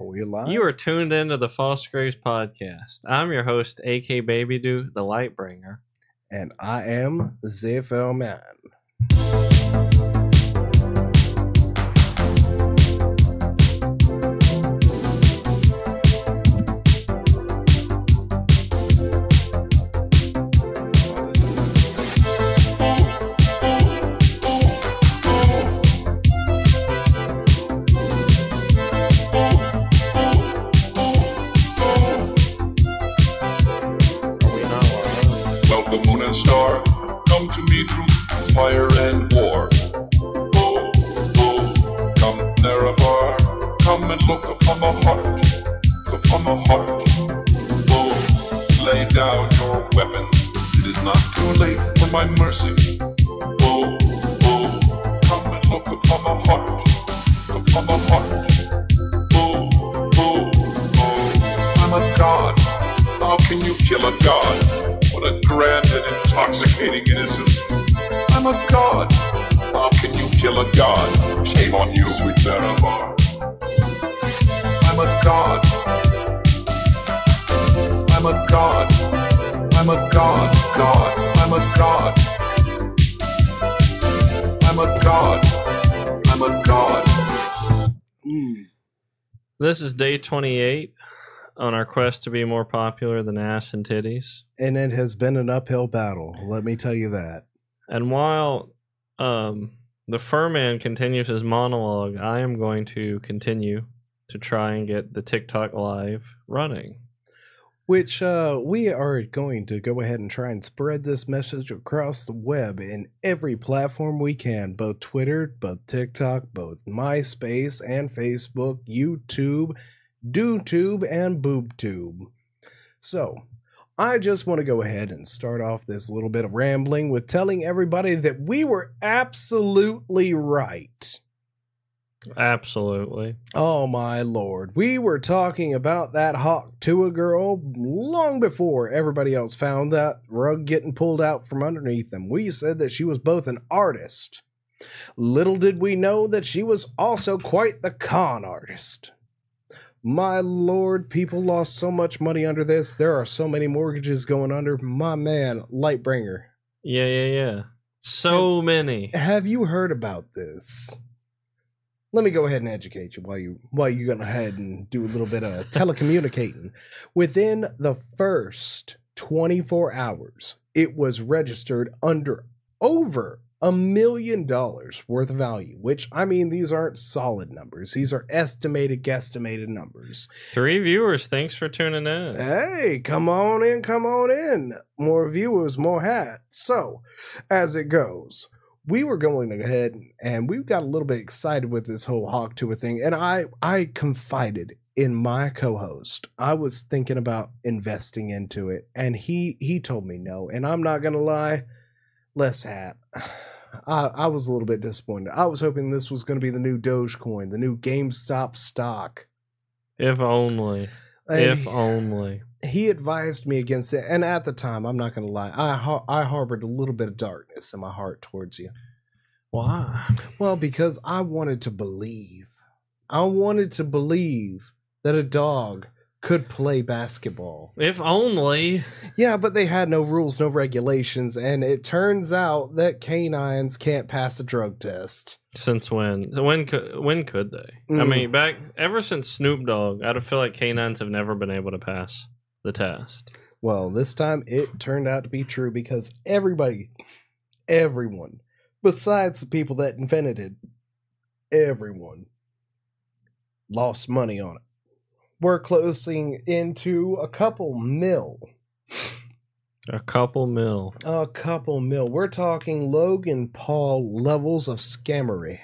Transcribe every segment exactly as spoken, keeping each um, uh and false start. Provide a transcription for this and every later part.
we live? You are tuned into the False Graves podcast. I'm your host, A K Babydoo, the Lightbringer. And I am Zephyr Man. Fire and war. Oh, oh, come Nerevar, come and look upon the heart, upon the heart. Oh, lay down your weapons, it is not too late for my mercy. Oh, oh, come and look upon the heart, upon the heart. Oh, oh, oh, I'm a god, how can you kill a god? What a grand and intoxicating innocence. I'm a god. How can you kill a god? Shame on you, sweet Nerevar. I'm a god. I'm a god. I'm a god. God. I'm a god. I'm a god. I'm a god. Mm. This is day twenty-eight on our quest to be more popular than ass and titties. And it has been an uphill battle, let me tell you that. And while um, the Furman continues his monologue, I am going to continue to try and get the TikTok live running. Which uh, we are going to go ahead and try and spread this message across the web in every platform we can. Both Twitter, both TikTok, both MySpace and Facebook, YouTube, DoTube, and BoobTube. So I just want to go ahead and start off this little bit of rambling with telling everybody that we were absolutely right. Absolutely. Oh my lord. We were talking about that Hawk Tuah girl long before everybody else found that rug getting pulled out from underneath them. We said that she was both an artist. Little did we know that she was also quite the con artist. My lord, people lost so much money under this. There are so many mortgages going under. My man, Lightbringer. Yeah, yeah, yeah. So have, many. Have you heard about this? Let me go ahead and educate you while you while you go ahead and do a little bit of telecommunicating. Within the first twenty-four hours, it was registered under over a million dollars worth of value, which, I mean, these aren't solid numbers. These are estimated, guesstimated numbers. Three viewers. Thanks for tuning in. Hey, come on in, come on in. More viewers, more hats. So, as it goes, we were going ahead and we got a little bit excited with this whole Hawk Tuah thing, and I, I confided in my co-host. I was thinking about investing into it, and he, he told me no, and I'm not going to lie, less hat. I, I was a little bit disappointed. I was hoping this was going to be the new Dogecoin, the new GameStop stock. If only. And if he, only. He advised me against it, and at the time, I'm not going to lie, I har- I harbored a little bit of darkness in my heart towards you. Why? Well, because I wanted to believe. I wanted to believe that a dog could play basketball. If only. Yeah, but they had no rules, no regulations, and it turns out that canines can't pass a drug test. Since when? When could when could they? Mm. I mean, back ever since Snoop Dogg, I feel like canines have never been able to pass the test. Well, this time it turned out to be true because everybody, everyone, besides the people that invented it, everyone lost money on it. We're closing into a couple mil. A couple mil. A couple mil. We're talking Logan Paul levels of scammery.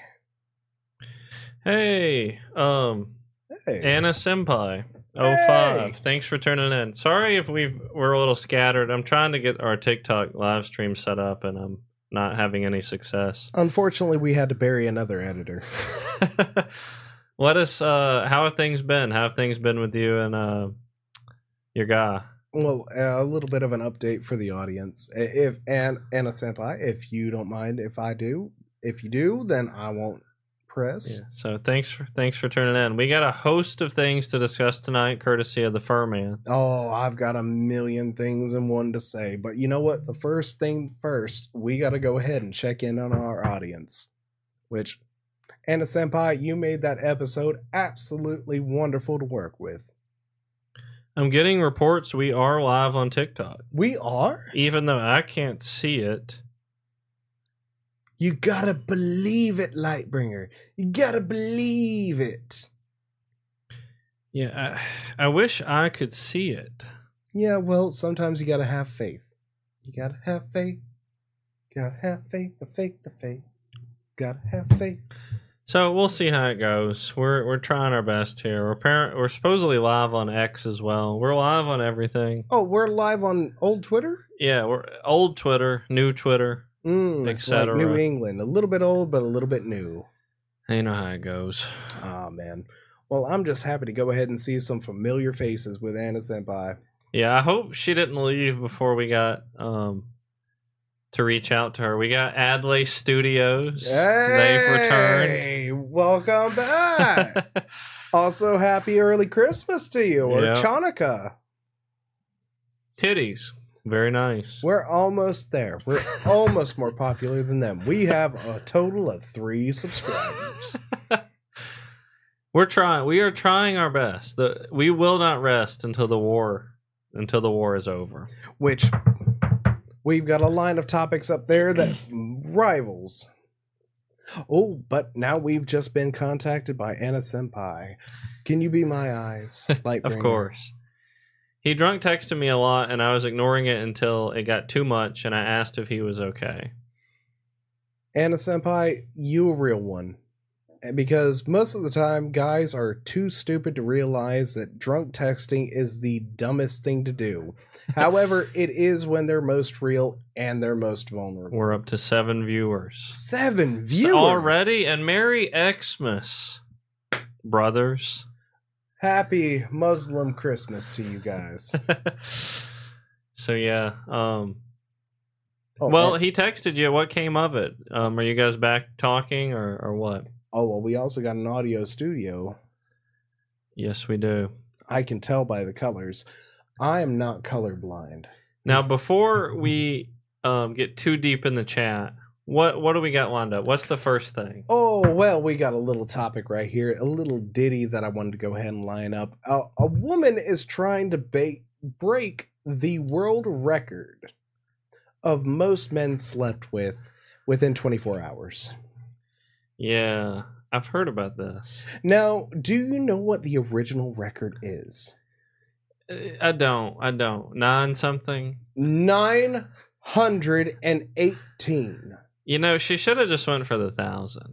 Hey, um, hey. Anna Senpai oh five. Hey. Thanks for turning in. Sorry if we we're a little scattered. I'm trying to get our TikTok live stream set up, and I'm not having any success. Unfortunately, we had to bury another editor. What is uh how have things been? How have things been with you and uh your guy? Well, a little bit of an update for the audience. If and Anna Senpai, if you don't mind if I do, if you do, then I won't Chris. Yeah, so thanks for thanks for tuning in. We got a host of things to discuss tonight, courtesy of the Furman. Oh, I've got a million things and one to say, but you know what? The first thing first, we got to go ahead and check in on our audience. Which, Anna Senpai, you made that episode absolutely wonderful to work with. I'm getting reports we are live on TikTok, We are. even though I can't see it. You gotta believe it, Lightbringer. You gotta believe it. Yeah, I, I wish I could see it. Yeah, well, sometimes you gotta have faith. You gotta have faith. Gotta have faith. The fake, the faith. Gotta have faith. So we'll see how it goes. We're we're trying our best here. We're parent, we're supposedly live on X as well. We're live on everything. Oh, we're live on old Twitter? Yeah, we're old Twitter, new Twitter, Mm, it's like et cetera. New England. A little bit old, but a little bit new. You know how it goes. Oh, man. Well, I'm just happy to go ahead and see some familiar faces with Anna Senpai. Yeah, I hope she didn't leave before we got um to reach out to her. We got Adley Studios. They've returned. Hey, welcome back. Also, happy early Christmas to you, or Yep. Chanukah. Titties. Very nice. We're almost there. We're almost more popular than them. We have a total of three subscribers. We're trying. We are trying our best. The, we will not rest until the war until the war is over. Which we've got a line of topics up there that rivals. Oh, but now we've just been contacted by Anna Senpai. Can you be my eyes? Of Lightbringer? course. He drunk texted me a lot, and I was ignoring it until it got too much, and I asked if he was okay. Anna Senpai, you a real one. Because most of the time, guys are too stupid to realize that drunk texting is the dumbest thing to do. However, it is when they're most real and they're most vulnerable. We're up to seven viewers Seven viewers S- already, and Merry Xmas, brothers. Happy Muslim Christmas to you guys. So yeah. Um, Oh, well, and- he texted you. What came of it? Um, are you guys back talking, or or what? oh well, we also got an audio studio. Yes, we do. I can tell by the colors. I am not colorblind. Now, before we um, get too deep in the chat, what what do we got lined up? What's the first thing? Oh, well, we got a little topic right here, a little ditty that I wanted to go ahead and line up. A, a woman is trying to ba- break the world record of most men slept with within twenty-four hours. Yeah, I've heard about this. Now, do you know what the original record is? Uh, I don't. I don't. Nine something. nine hundred eighteen. You know, she should have just went for the thousand.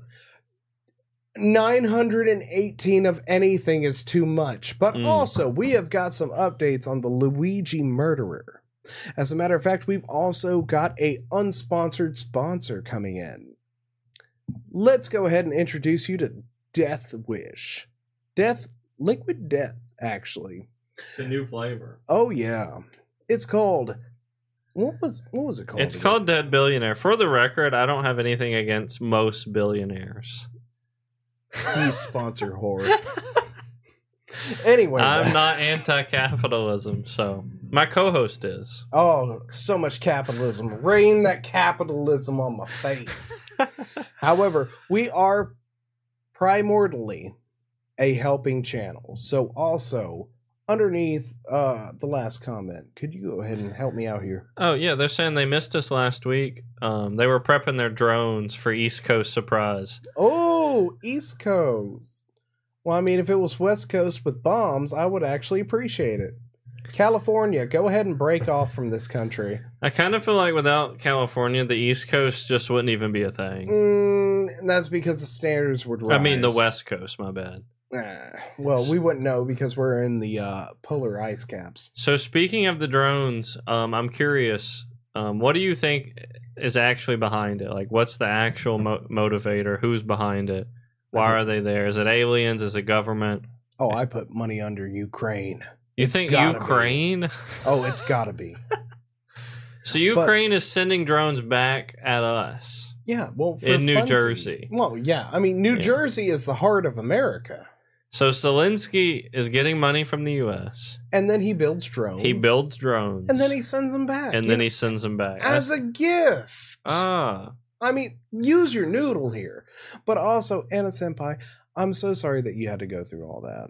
nine hundred eighteen of anything is too much. But Mm. also, we have got some updates on the Luigi murderer. As a matter of fact, we've also got a unsponsored sponsor coming in. Let's go ahead and introduce you to Death Wish. Death, Liquid Death, actually. The new flavor. Oh yeah. It's called What was what was it called? It's again? called Dead Billionaire. For the record, I don't have anything against most billionaires. You sponsor whore. Anyway, I'm not anti-capitalism, so my co-host is. oh, so much capitalism. Rain that capitalism on my face. However, we are primordially a helping channel. So also, underneath uh, the last comment, could you go ahead and help me out here? Oh yeah, they're saying they missed us last week. Um, they were prepping their drones for East Coast surprise. Oh, East Coast. Well, I mean, if it was West Coast with bombs, I would actually appreciate it. California, go ahead and break off from this country. I kind of feel like without California, the East Coast just wouldn't even be a thing. Mm, and that's because the standards would rise. I mean, the West Coast. My bad. Ah, well, we wouldn't know because we're in the uh, polar ice caps. So speaking of the drones, um, I'm curious. Um, what do you think is actually behind it? Like, what's the actual mo- motivator? Who's behind it? Why are they there? Is it aliens? Is it government? Oh, I put money under Ukraine. You It's think gotta be. Ukraine? Oh, it's gotta be. So Ukraine is sending drones back at us. Yeah, well, for in New funsies. Jersey. Well, yeah, I mean, New Yeah. Jersey is the heart of America. So Zelensky is getting money from the U S. And then he builds drones. He builds drones. And then he sends them back. and you then know, he sends them back. as a gift. ah. I mean, use your noodle here. But also, Anna Senpai, I'm so sorry that you had to go through all that.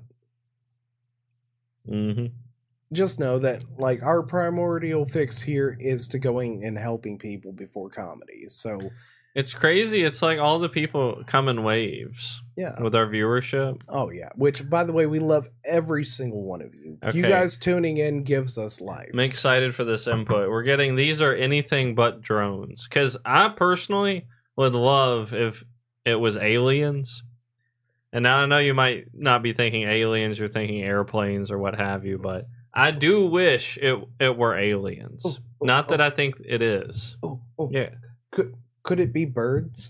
Mm-hmm. Just know that, like, our primordial fix here is to going and helping people before comedy. So, It's crazy. It's like all the people come in waves yeah. with our viewership. Oh, yeah. Which, by the way, we love every single one of you. Okay. You guys tuning in gives us life. I'm excited for this input. We're getting these are anything but drones. Because I personally would love if it was aliens. And now I know you might not be thinking aliens, you're thinking airplanes or what have you, but I do wish it it were aliens. Oh, oh, not that oh. I think it is. Oh, oh. Yeah. Could, could it be birds?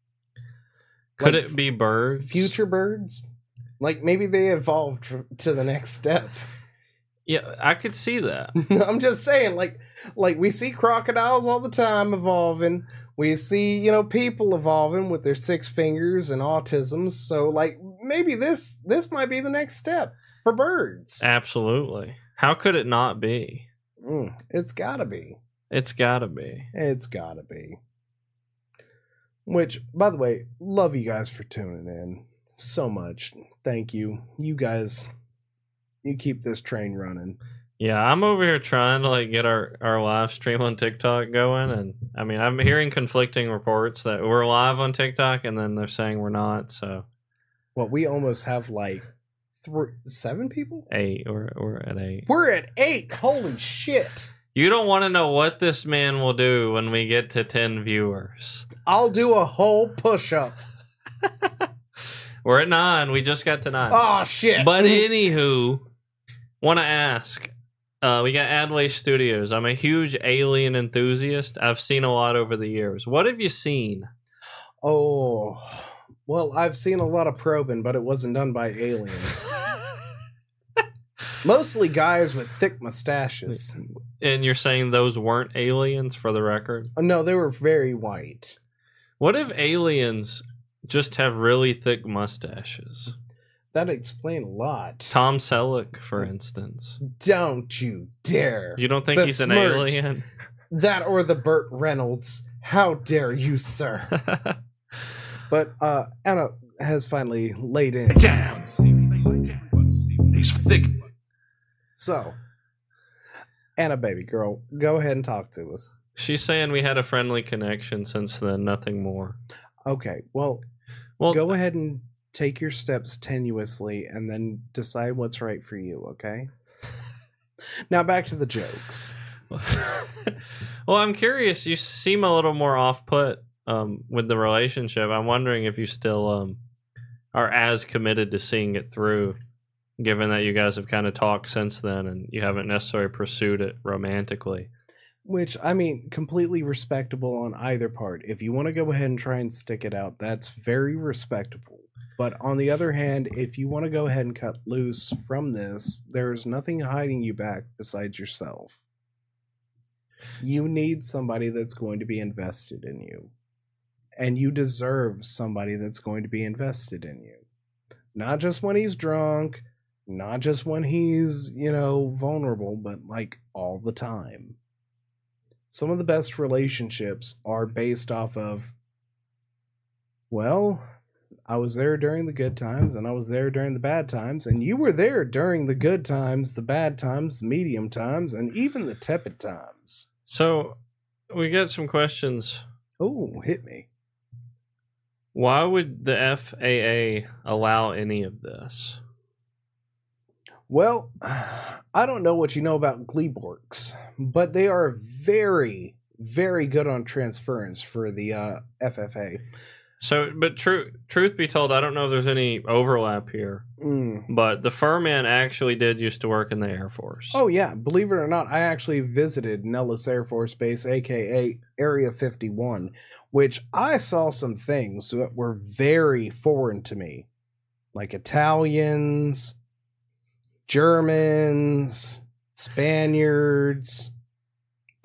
Could Like it be birds? Future birds? Like, maybe they evolved tr- to the next step. Yeah, I could see that. I'm just saying, like, like we see crocodiles all the time evolving. We see, you know, people evolving with their six fingers and autism. So, like, maybe this this might be the next step for birds. Absolutely. How could it not be? Mm, it's gotta be. It's gotta be. It's gotta be. Which, by the way, love you guys for tuning in so much. Thank you. You guys, you keep this train running. Yeah, I'm over here trying to like get our, our live stream on TikTok going, and I mean I'm hearing conflicting reports that we're live on TikTok and then they're saying we're not, so Well, we almost have like three seven people? eight. We're we're at eight. We're at eight. Holy shit. You don't want to know what this man will do when we get to ten viewers. I'll do a whole push up. We're at nine. We just got to nine. Oh shit. But anywho, want to ask. Uh, we got Adway Studios. I'm a huge alien enthusiast. I've seen a lot over the years. What have you seen? Oh, well, I've seen a lot of probing, but it wasn't done by aliens. Mostly guys with thick mustaches. And you're saying those weren't aliens, for the record? Oh, no, they were very white. What if aliens just have really thick mustaches? That'd explain a lot. Tom Selleck, for instance. Don't you dare. You don't think he's an Besmirch alien? That or the Burt Reynolds. How dare you, sir? But uh, Anna has finally laid in. Damn. He's thick. So, Anna, baby girl, go ahead and talk to us. She's saying we had a friendly connection since then, nothing more. Okay, well, Well, go ahead and take your steps tenuously and then decide what's right for you, okay? Now back to the jokes. well, I'm curious. You seem a little more off-put um, with the relationship. I'm wondering if you still um, are as committed to seeing it through, given that you guys have kind of talked since then and you haven't necessarily pursued it romantically. Which, I mean, completely respectable on either part. If you want to go ahead and try and stick it out, that's very respectable. But on the other hand, if you want to go ahead and cut loose from this, there's nothing hiding you back besides yourself. You need somebody that's going to be invested in you. And you deserve somebody that's going to be invested in you. Not just when he's drunk, not just when he's, you know, vulnerable, but like all the time. Some of the best relationships are based off of, well, I was there during the good times and I was there during the bad times, and you were there during the good times, the bad times, the medium times, and even the tepid times. So we got some questions. Oh, hit me. Why would the F A A allow any of this? Well, I don't know what you know about Gleeborgs, but they are very, very good on transference for the uh, F F A. So, but true, truth be told, I don't know if there's any overlap here. Mm. But the furman actually did used to work in the Air Force. Oh, yeah. Believe it or not, I actually visited Nellis Air Force Base, a k a. Area fifty-one, which I saw some things that were very foreign to me. Like Italians, Germans, Spaniards,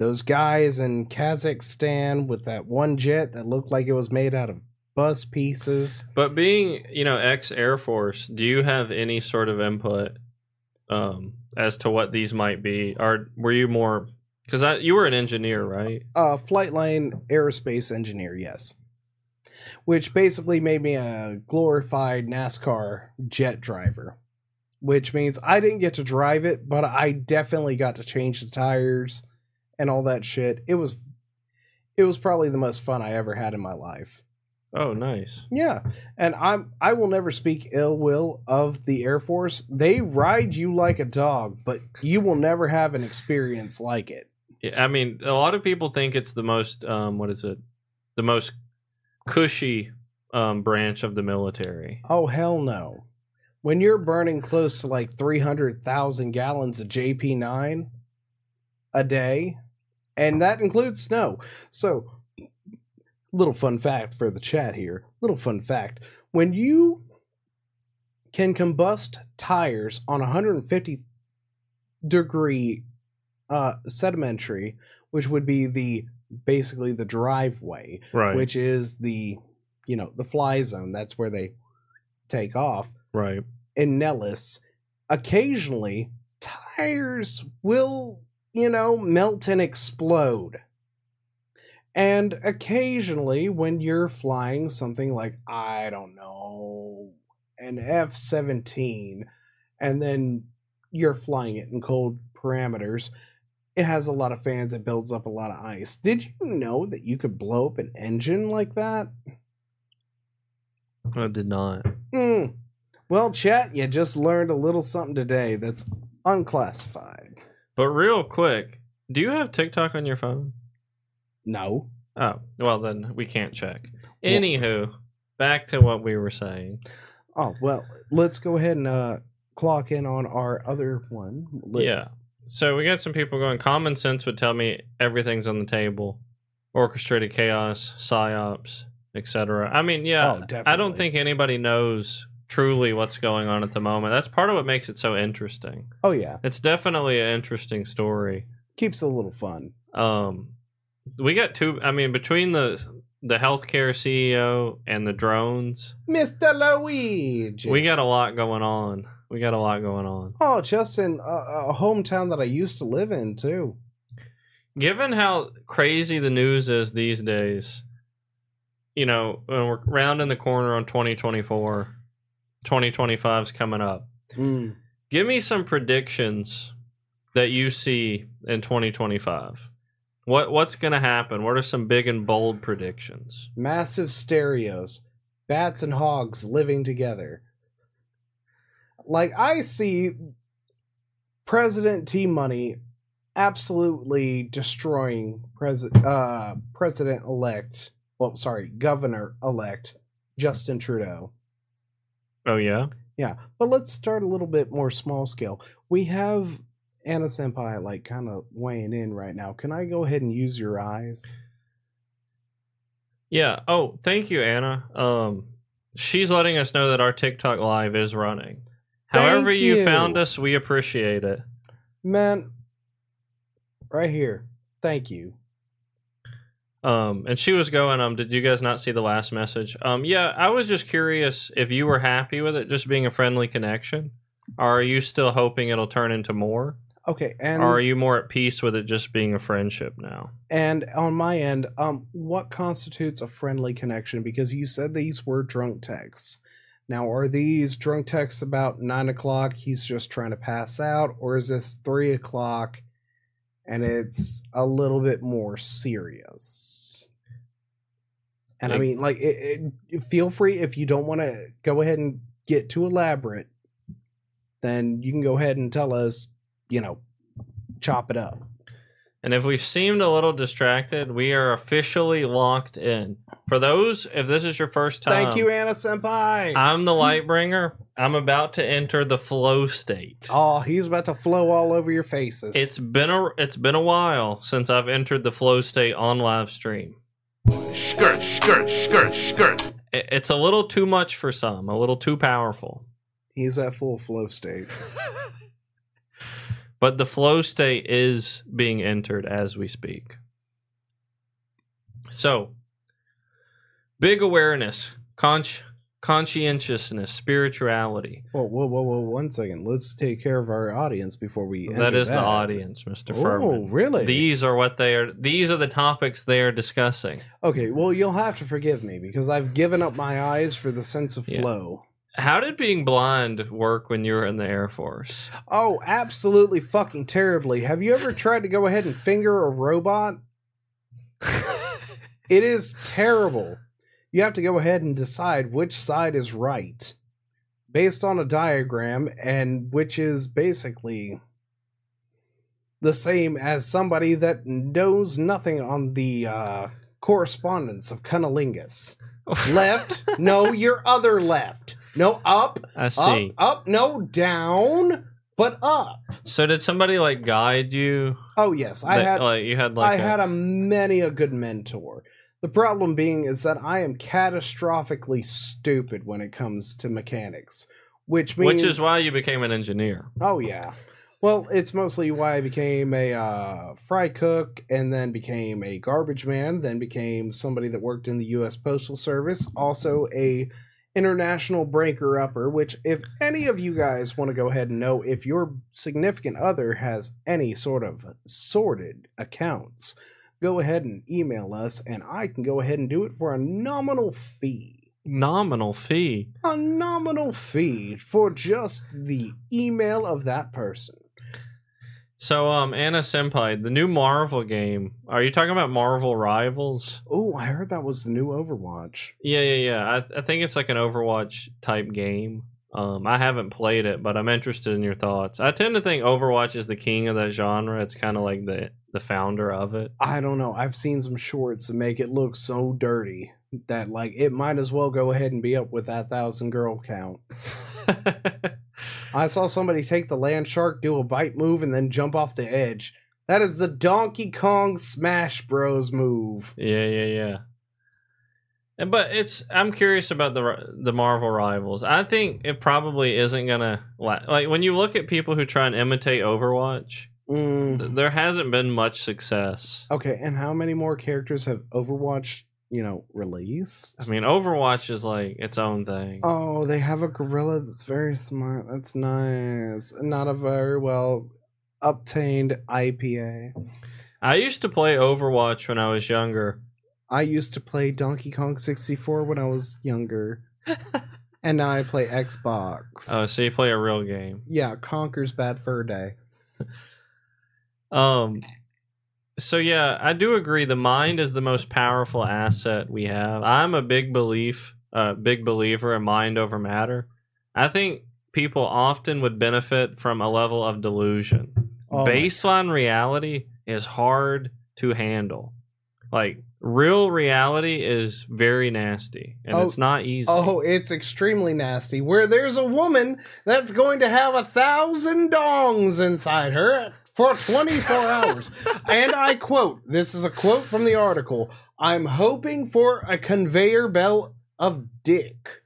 those guys in Kazakhstan with that one jet that looked like it was made out of bus pieces. But being, you know, ex-Air Force, do you have any sort of input um, as to what these might be? Or were you more... Because you were an engineer, right? Uh, flight line aerospace engineer, yes. Which basically made me a glorified NASCAR jet driver. Which means I didn't get to drive it, but I definitely got to change the tires and all that shit. It was, it was probably the most fun I ever had in my life. Oh, nice. Yeah, and I'm I will never speak ill will of the Air Force. They ride you like a dog, but you will never have an experience like it. Yeah, I mean, a lot of people think it's the most, um, what is it? The most cushy um, branch of the military. Oh, hell no. When you're burning close to like three hundred thousand gallons of J P nine a day, and that includes snow. So, little fun fact for the chat here. Little fun fact. When you can combust tires on one hundred fifty degree uh, sedimentary, which would be the basically the driveway, Right. which is the, you know, the fly zone. That's where they take off. Right. In Nellis, occasionally tires will, you know, melt and explode. And occasionally when you're flying something like, I don't know, an F seventeen, and then you're flying it in cold parameters, it has a lot of fans, it builds up a lot of ice. Did you know that you could blow up an engine like that? I did not. Hmm. Well, chat, you just learned a little something today that's unclassified. But real quick, do you have TikTok on your phone? No. Oh, well, then we can't check. Anywho, back to what we were saying. Oh, well, let's go ahead and uh, clock in on our other one. Let- Yeah. So we got some people going, common sense would tell me everything's on the table. Orchestrated chaos, psyops, et cetera. I mean, yeah, Oh, definitely. I don't think anybody knows truly what's going on at the moment. That's part of what makes it so interesting. Oh, yeah. It's definitely an interesting story. Keeps it a little fun. Um, we got two. I mean, between the the healthcare C E O and the drones, Mister Luigi. we got a lot going on. We got a lot going on. Oh, just in a, a hometown that I used to live in, too. Given how crazy the news is these days, you know, when we're rounding the corner on twenty twenty-four, twenty twenty-five's coming up. Mm. Give me some predictions that you see in twenty twenty-five. What what's going to happen? What are some big and bold predictions? Massive stereos. Bats and hogs living together. Like, I see President T-Money absolutely destroying pres- uh, President-elect, well, sorry, Governor-elect Justin Trudeau. Oh, yeah? Yeah, but let's start a little bit more small scale. We have Anna Senpai, like, kind of weighing in right now. Can I go ahead and use your eyes? Yeah. Oh, thank you, Anna. Um, she's letting us know that our TikTok live is running. Thank However you. you. found us, we appreciate it. Man, right here. Thank you. Um, and she was going, um, did you guys not see the last message? Um, yeah, I was just curious if you were happy with it just being a friendly connection. Or are you still hoping it'll turn into more? Okay, and Or are you more at peace with it just being a friendship now? and on my end, um, what constitutes a friendly connection? Because you said these were drunk texts. Now, are these drunk texts about nine o'clock? He's just trying to pass out, or is this three o'clock, and it's a little bit more serious? And I Like- mean, like, it, it, feel free if you don't want to go ahead and get too elaborate. Then you can go ahead and tell us, you know, chop it up. And if we seemed a little distracted, we are officially locked in. For those, if this is your first time, Thank you, Anna Senpai. I'm the light bringer. I'm about to enter the flow state. Oh, he's about to flow all over your faces. It's been a it's been a while since I've entered the flow state on live stream. Skirt, skirt, skirt, skirt. It- It's a little too much for some, a little too powerful. he's at full flow state. but the flow state is being entered as we speak. So, big awareness, consci- conscientiousness, spirituality. Whoa, whoa, whoa, whoa! One second. Let's take care of our audience before we. That enter is that. the audience, Mister Oh, Furman. really? These are what they are. These are the topics they are discussing. Okay, well, you'll have to forgive me because I've given up my eyes for the sense of Yeah. flow. How did being blind work when you were in the Air Force? Oh, absolutely fucking terribly. Have you ever tried to go ahead and finger a robot? It is terrible. You have to go ahead and decide which side is right based on a diagram, and which is basically the same as somebody that knows nothing on the uh, correspondence of cunnilingus. Left, no, your other left. No, up, I see. up, up, no, down, but up. So did somebody like guide you? Oh yes, I That- had like you had like I a, had a many a good mentor. The problem being is that I am catastrophically stupid when it comes to mechanics, which means which is why you became an engineer. Oh yeah. Well, it's mostly why I became a uh, fry cook, and then became a garbage man, then became somebody that worked in the U S Postal Service, also a international breaker upper, which if any of you guys want to go ahead and know if your significant other has any sort of sordid accounts, go ahead and email us, and I can go ahead and do it for a nominal fee. Nominal fee. A nominal fee for just the email of that person. So, um, Anna Senpai, the new Marvel game. Are you talking about Marvel Rivals? Oh, I heard that was the new Overwatch. Yeah, yeah, yeah. I, I think it's like an Overwatch type game. Um, I haven't played it, but I'm interested in your thoughts. I tend to think Overwatch is the king of that genre. It's kind of like the the founder of it. I don't know. I've seen some shorts that make it look so dirty that like it might as well go ahead and be up with that thousand girl count. I saw somebody take the land shark, do a bite move, and then jump off the edge. That is the Donkey Kong Smash Bros move. Yeah, yeah, yeah. And but it's I'm curious about the the Marvel Rivals. I think it probably isn't gonna la- like when you look at people who try and imitate Overwatch. Mm. th- There hasn't been much success. Okay, and how many more characters have Overwatch, you know, released? I mean, Overwatch is like its own thing. Oh, they have a gorilla that's very smart. That's nice. Not a very well obtained I P A. I used to play Overwatch when I was younger. I used to play Donkey Kong sixty-four when I was younger. And now I play Xbox. Oh, so you play a real game. Yeah, Conker's Bad Fur Day. Um, so yeah, I do agree. The mind is the most powerful asset we have. I'm a big belief, uh, big believer in mind over matter. I think people often would benefit from a level of delusion. Oh my- Baseline reality is hard to handle. Like real reality is very nasty, and Oh, it's not easy. Oh, it's extremely nasty. Where there's a woman that's going to have a thousand dongs inside her for twenty-four hours. And I quote, this is a quote from the article, "I'm hoping for a conveyor belt of dick."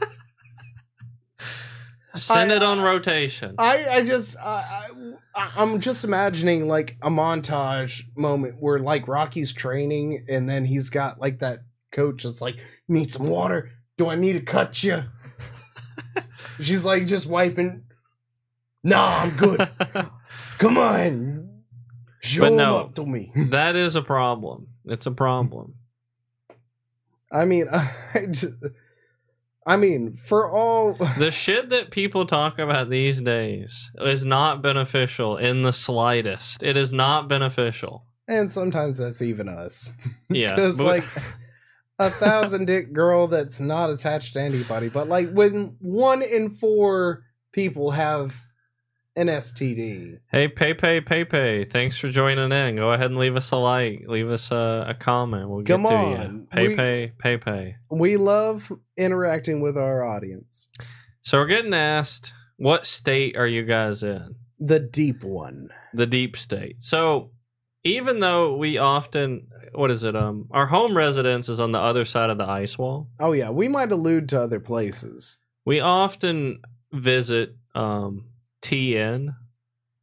Send I- it on rotation. I, I just, I, I, I'm just imagining like a montage moment where like Rocky's training, and then he's got like that coach that's like, "Need some water? Do I need to cut you?" She's like just wiping. "Nah, I'm good. Come on, show But him no. up to me." That is a problem. It's a problem. I mean, I, just, I mean, for all The shit that people talk about these days is not beneficial in the slightest. It is not beneficial. and sometimes that's even us. Yeah. Because but- like a thousand dick girl that's not attached to anybody, but like when one in four people have an S T D. Hey, Pepe, Pepe, thanks for joining in. Go ahead and leave us a like. Leave us a, a comment. We'll get Come to on. you. Pepe, Pepe. We love interacting with our audience. So we're getting asked, what state are you guys in? The deep one. The deep state. So even though we often, what is it? Um, our home residence is on the other side of the ice wall. Oh yeah, we might allude to other places. We often visit um, T N,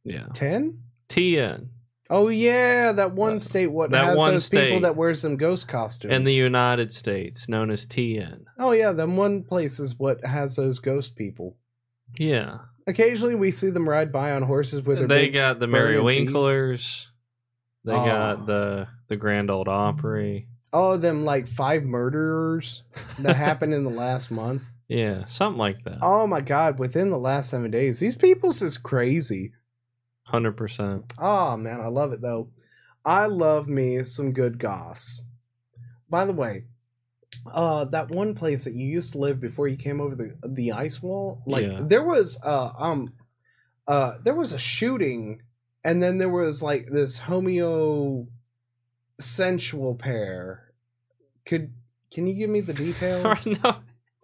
Yeah. ten? T N. Oh yeah, that one Uh, state what that has one those people state. that wears some ghost costumes. In the United States, known as T N. Oh yeah, that one place is what has those ghost people. Yeah. Occasionally we see them ride by on horses with their They big got the burning teeth. Merrywinklers. They Oh. got the the Grand Old Opry. Oh, them like five murderers that happened in the last month. Yeah, something like that. Oh my god, within the last seven days. These people's is crazy. one hundred percent. Oh man, I love it though. I love me some good goss. By the way, uh that one place that you used to live before you came over the the ice wall, like Yeah. there was uh um uh there was a shooting, and then there was like this homeo sensual pair. Could can you give me the details? no.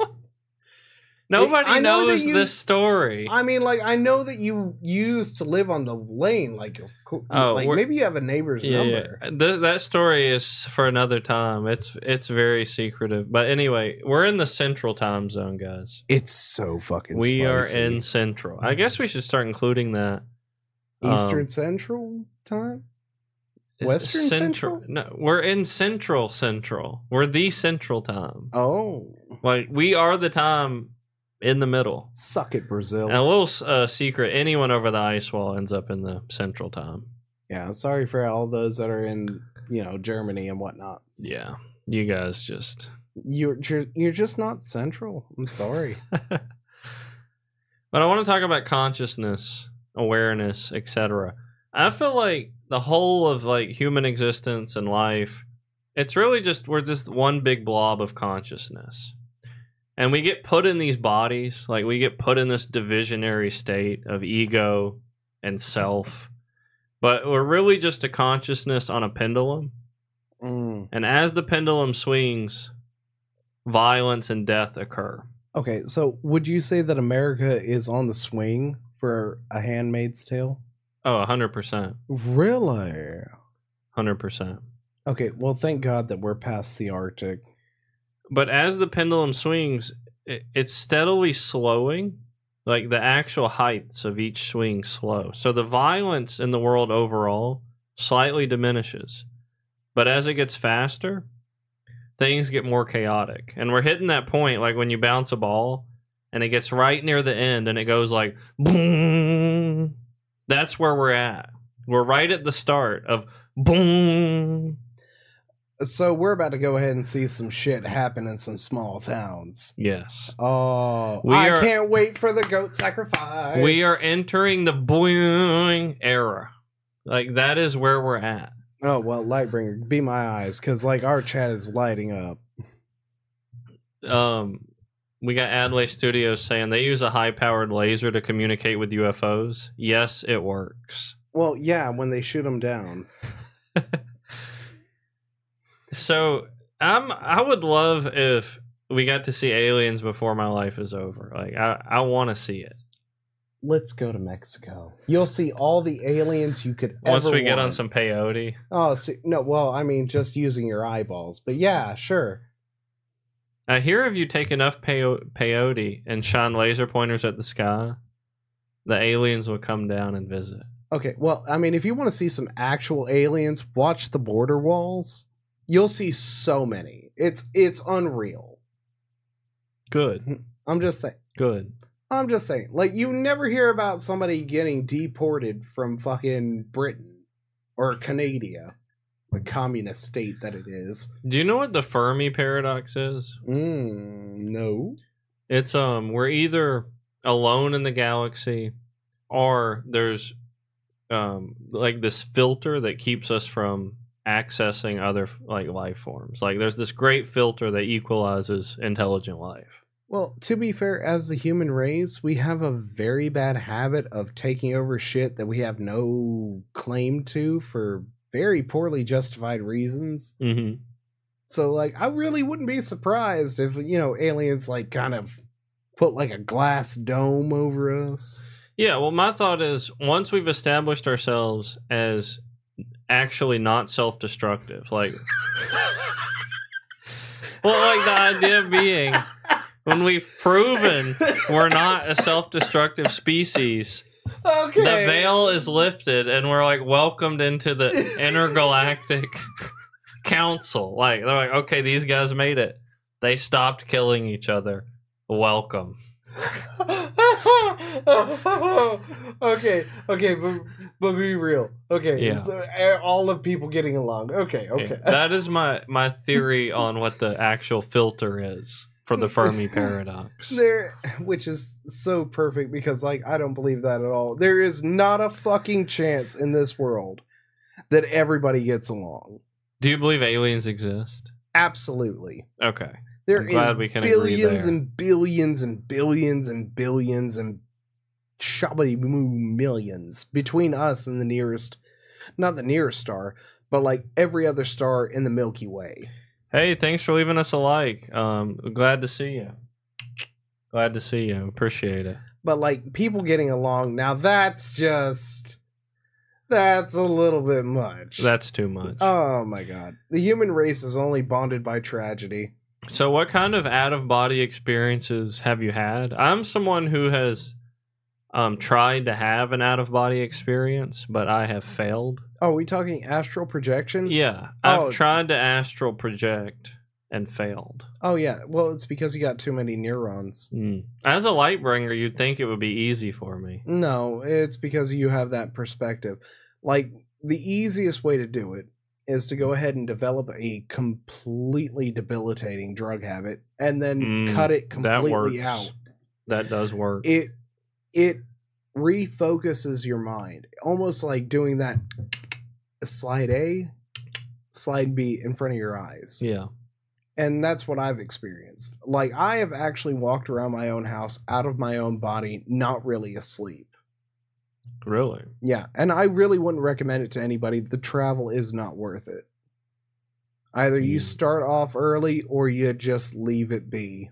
Nobody I know that knows you- this story. I mean, like, I know that you used to live on the lane. Like, of course, Oh, like we're- maybe you have a neighbor's yeah, number. yeah. Th- that story is for another time. It's it's very secretive. But anyway, we're in the central time zone, guys. It's so fucking. We are spicy. in central. I guess we should start including that. Eastern um, Central time. It's Western Central? No, we're in central central. We're the central time. Oh, Like we are the time in the middle. suck it, Brazil. And a little uh, secret: anyone over the ice wall ends up in the central time. Yeah, sorry for all those that are in, you know, Germany and whatnot. Yeah, you guys just. You're you're, you're just not central. I'm sorry. But I want to talk about consciousness, awareness, et cetera. I feel like the whole of like human existence and life, it's really just we're just one big blob of consciousness. And we get put in these bodies, like we get put in this divisionary state of ego and self. But we're really just a consciousness on a pendulum. Mm. And as the pendulum swings, violence and death occur. Okay, so would you say that America is on the swing for A Handmaid's Tale? Oh, one hundred percent. Really? one hundred percent. Okay, well, thank God that we're past the Arctic. But as the pendulum swings, it, it's steadily slowing. Like the actual heights of each swing slow. So the violence in the world overall slightly diminishes. But as it gets faster, things get more chaotic. And we're hitting that point like when you bounce a ball and it gets right near the end and it goes like boom. That's where we're at. We're right at the start of boom. So we're about to go ahead and see some shit happen in some small towns. Yes. Oh, We I are- can't wait for the goat sacrifice. We are entering the boing era. Like that is where we're at. Oh, well, Lightbringer, be my eyes, because, like, our chat is lighting up. Um, we got Adley Studios saying they use a high-powered laser to communicate with U F Os. Yes, it works. Well, yeah, when they shoot them down. So I'm. I would love if we got to see aliens before my life is over. Like I, I want to see it. Let's go to Mexico. You'll see all the aliens you could Once ever we get on want. some peyote. Oh, see, no, well, I mean, just using your eyeballs. But yeah, sure. I hear if you take enough peyo- peyote and shine laser pointers at the sky, the aliens will come down and visit. Okay, well, I mean, if you want to see some actual aliens, watch the border walls. You'll see so many. It's it's unreal. Good. I'm just saying. Good. I'm just saying. Like, you never hear about somebody getting deported from fucking Britain or Canada, the communist state that it is. Do you know what the Fermi paradox is? Mm, no. It's um we're either alone in the galaxy or there's um like this filter that keeps us from accessing other like life forms. Like there's this great filter that equalizes intelligent life. Well, to be fair, as the human race, we have a very bad habit of taking over shit that we have no claim to for very poorly justified reasons. Mm-hmm. So, like, I really wouldn't be surprised if, you know, aliens, like, kind of put, like, a glass dome over us. Yeah, well my thought is once we've established ourselves as actually not self-destructive, like well like the idea being when we've proven we're not a self-destructive species, Okay. The veil is lifted, and we're like welcomed into the intergalactic council. Like they're like, okay, these guys made it. They stopped killing each other. Welcome. okay, okay, but, but be real. Okay, Yeah. so, uh, all of people getting along. Okay, okay. Yeah, that is my my theory on what the actual filter is for the Fermi paradox. There, which is so perfect because, like, I don't believe that at all. There is not a fucking chance in this world that everybody gets along. Do you believe aliens exist? Absolutely. Okay. There I'm glad is we can agree billions there. and billions and billions and billions and shabby millions between us and the nearest, not the nearest star, but like every other star in the Milky Way. Hey, thanks for leaving us a like. Um, glad to see you. Glad to see you. Appreciate it. But like people getting along, now that's just, that's a little bit much. That's too much. Oh my god. The human race is only bonded by tragedy. So what kind of out-of-body experiences have you had? I'm someone who has um, tried to have an out-of-body experience, but I have failed. Oh, are we talking astral projection? Yeah, I've Oh. tried to astral project and failed. Oh yeah. Well, it's because you got too many neurons. Mm. As a light bringer, you'd think it would be easy for me. No, it's because you have that perspective. Like, the easiest way to do it is to go ahead and develop a completely debilitating drug habit and then Mm, cut it That works. completely out. That does work. It it refocuses your mind. Almost like doing that slide A, slide B in front of your eyes. yeah. And that's what I've experienced. Like, I have actually walked around my own house out of my own body, not really asleep. Really? Yeah, and I really wouldn't recommend it to anybody. The travel is not worth it. Either you Mm. start off early or you just leave it be.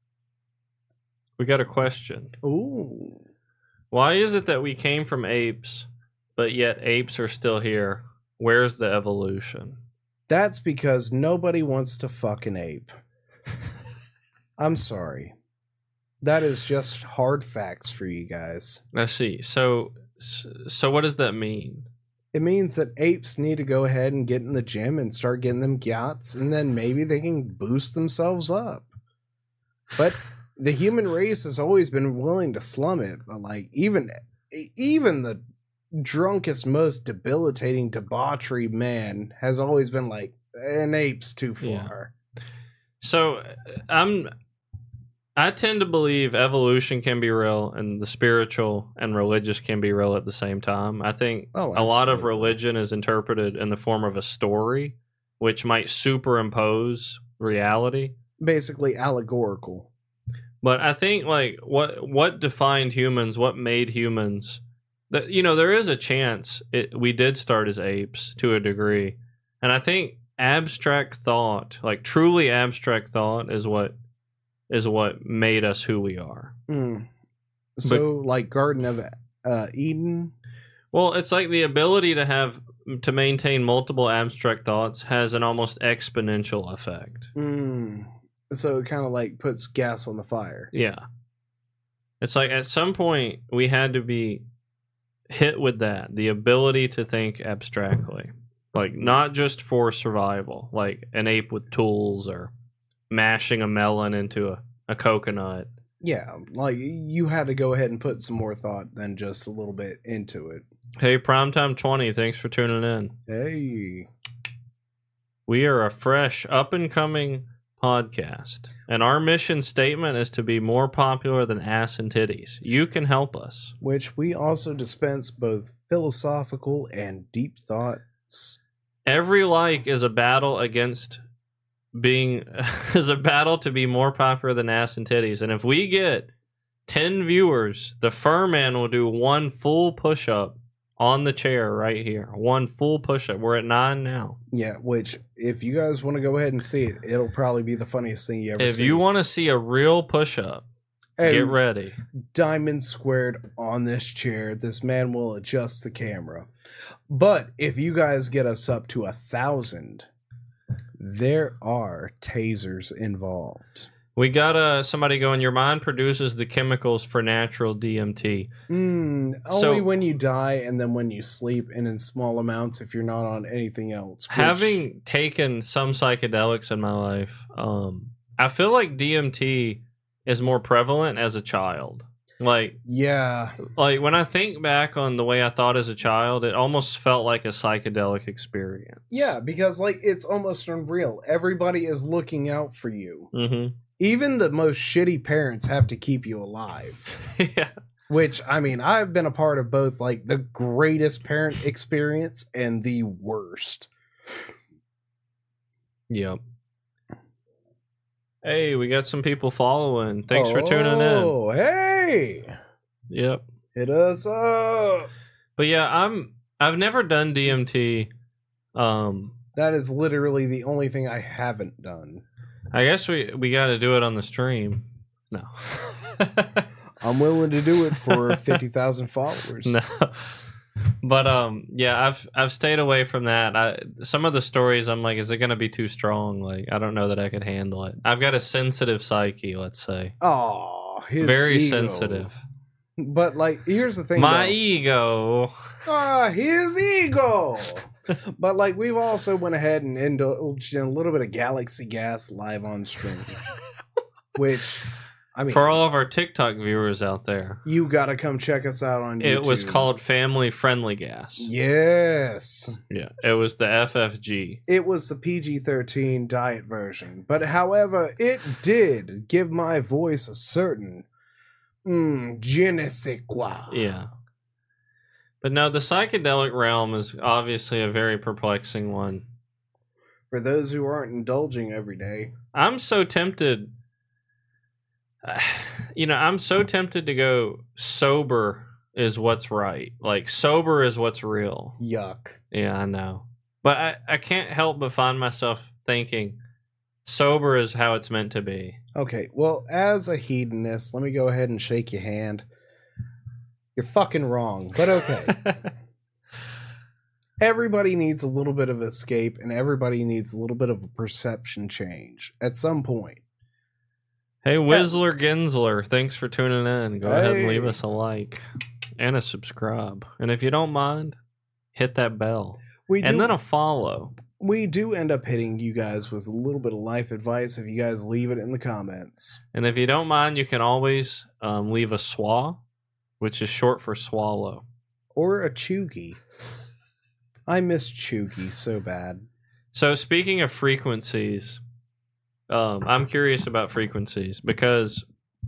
We got a question. Ooh. Why is it that we came from apes, but yet apes are still here? Where's the evolution? That's because nobody wants to fuck an ape. I'm sorry. That is just hard facts for you guys. I see. So, so what does that mean? It means that apes need to go ahead and get in the gym and start getting them yachts, and then maybe they can boost themselves up. But the human race has always been willing to slum it. But like even even the drunkest, most debilitating debauchery man has always been like, an ape's too far. Yeah. So I'm I tend to believe evolution can be real and the spiritual and religious can be real at the same time. I think Oh, a lot of absolutely. religion is interpreted in the form of a story, which might superimpose reality. Basically allegorical. But I think like what what defined humans, what made humans, that you know there is a chance it, we did start as apes to a degree, and I think abstract thought, like truly abstract thought, is what is what made us who we are. Mm. So like Garden of uh, Eden. Well, it's like the ability to have to maintain multiple abstract thoughts has an almost exponential effect. Mm. So it kind of like puts gas on the fire. Yeah. It's like at some point we had to be hit with that, the ability to think abstractly. Like not just for survival, like an ape with tools or mashing a melon into a, a coconut. Yeah, like you had to go ahead and put some more thought than just a little bit into it. Hey, Primetime twenty, thanks for tuning in. Hey. We are a fresh, up and coming podcast, and our mission statement is to be more popular than ass and titties. You can help us. Which we also dispense both philosophical and deep thoughts. Every like is a battle against being is a battle to be more popular than ass and titties. And if we get ten viewers, the Furman will do one full push up on the chair right here. One full push up. We're at nine now. Yeah, which if you guys want to go ahead and see it, it'll probably be the funniest thing you ever If see. you want to see a real push up, And get ready. diamond squared on this chair, this man will adjust the camera. But if you guys get us up to a thousand, there are tasers involved. We got uh, somebody going, your mind produces the chemicals for natural D M T. Mm, So- only when you die and then when you sleep and in small amounts if you're not on anything else. which- Having taken some psychedelics in my life, um, I feel like D M T is more prevalent as a child. Like, Yeah. like when I think back on the way I thought as a child, it almost felt like a psychedelic experience. Yeah, because like it's almost unreal. Everybody is looking out for you. Mm-hmm. Even the most shitty parents have to keep you alive. Yeah. Which, I mean, I've been a part of both like the greatest parent experience and the worst. Yep. Hey, we got some people following. Thanks for tuning in. Oh, hey! Yep. Hit us up. But yeah, I'm I've never done D M T. Um That is literally the only thing I haven't done. I guess we we got to do it on the stream. No. I'm willing to do it for fifty thousand followers. No. But um yeah, I've I've stayed away from that. I some of the stories I'm like, is it going to be too strong? Like I don't know that I could handle it. I've got a sensitive psyche, let's say. Oh, his Very ego. sensitive. But like, here's the thing. My though. ego. Ah, his ego. But like, we've also went ahead and indulged in a little bit of Galaxy Gas live on stream, which I mean, For all of our TikTok viewers out there, you gotta come check us out on YouTube. it was called Family Friendly Gas. Yes. Yeah, it was the F F G. It was the P G thirteen diet version, but however, it did give my voice a certain mm, je ne sais quoi. Yeah. But no, the psychedelic realm is obviously a very perplexing one. For those who aren't indulging every day. I'm so tempted. You know, I'm so tempted to go sober is what's right. Like, sober is what's real. Yuck. Yeah, I know. But I, I can't help but find myself thinking sober is how it's meant to be. Okay, well, as a hedonist, let me go ahead and shake your hand. You're fucking wrong, but okay. Everybody needs a little bit of escape, and everybody needs a little bit of a perception change at some point. Hey, Whistler Ginsler, thanks for tuning in. Go ahead and leave Hey. us a like and a subscribe. And if you don't mind, hit that bell. We do, And then a follow. we do end up hitting you guys with a little bit of life advice if you guys leave it in the comments. And if you don't mind, you can always um, leave a S W A, which is short for swallow. Or a chuggy. I miss chuggy so bad. So speaking of frequencies, um, I'm curious about frequencies because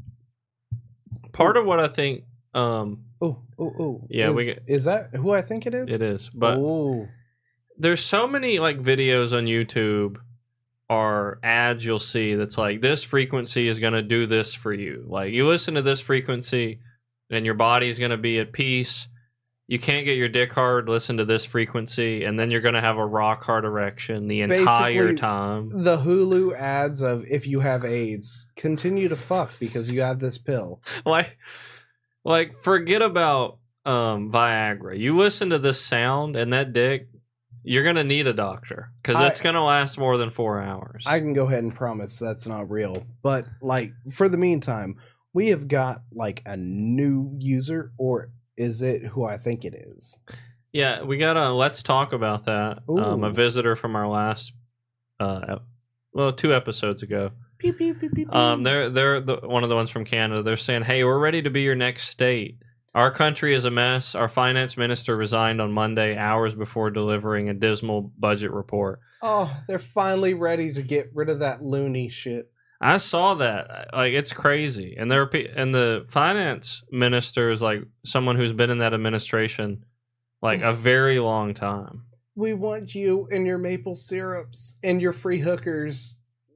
part of what I think um, Oh, oh, oh. Yeah, is, we get- is that who I think it is? it is, but oh. there's so many like videos on YouTube or ads you'll see that's like, this frequency is going to do this for you. Like, you listen to this frequency and your body's going to be at peace. You can't get your dick hard, listen to this frequency, and then you're going to have a rock hard erection the entire Basically, time. The Hulu ads of if you have AIDS, continue to fuck because you have this pill. Like, like forget about um, Viagra. You listen to this sound and that dick, you're going to need a doctor because it's I- going to last more than four hours. I can go ahead and promise that's not real. But like for the meantime, we have got like a new user, or is it who I think it is? Yeah, we got a let's talk about that. Um, a Ooh. visitor from our last, uh, ep- well, two episodes ago. Pew, pew, pew, pew, pew. Um, they're they're the, one of the ones from Canada. They're saying, "Hey, we're ready to be your next state. Our country is a mess. Our finance minister resigned on Monday, hours before delivering a dismal budget report." Oh, they're finally ready to get rid of that loony shit. I saw that. Like, it's crazy. And there are pe- and the finance minister is like someone who's been in that administration like a very long time. We want you and your maple syrups and your free hookers.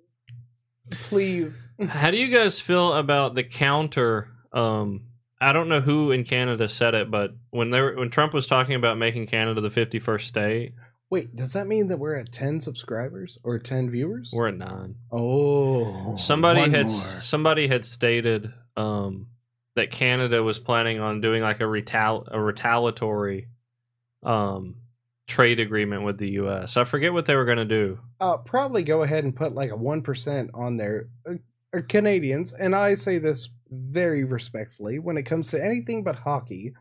Please. How do you guys feel about the counter? Um, I don't know who in Canada said it, but when they were, when Trump was talking about making Canada the fifty-first state, Wait, does that mean that we're at ten subscribers or ten viewers? we're at nine. Oh. Somebody one had more. somebody had stated um, that Canada was planning on doing like a retal a retaliatory um, trade agreement with the U S. I forget what they were going to do. Uh, probably go ahead and put like a one percent on their. Uh, uh, Canadians, and I say this very respectfully, when it comes to anything but hockey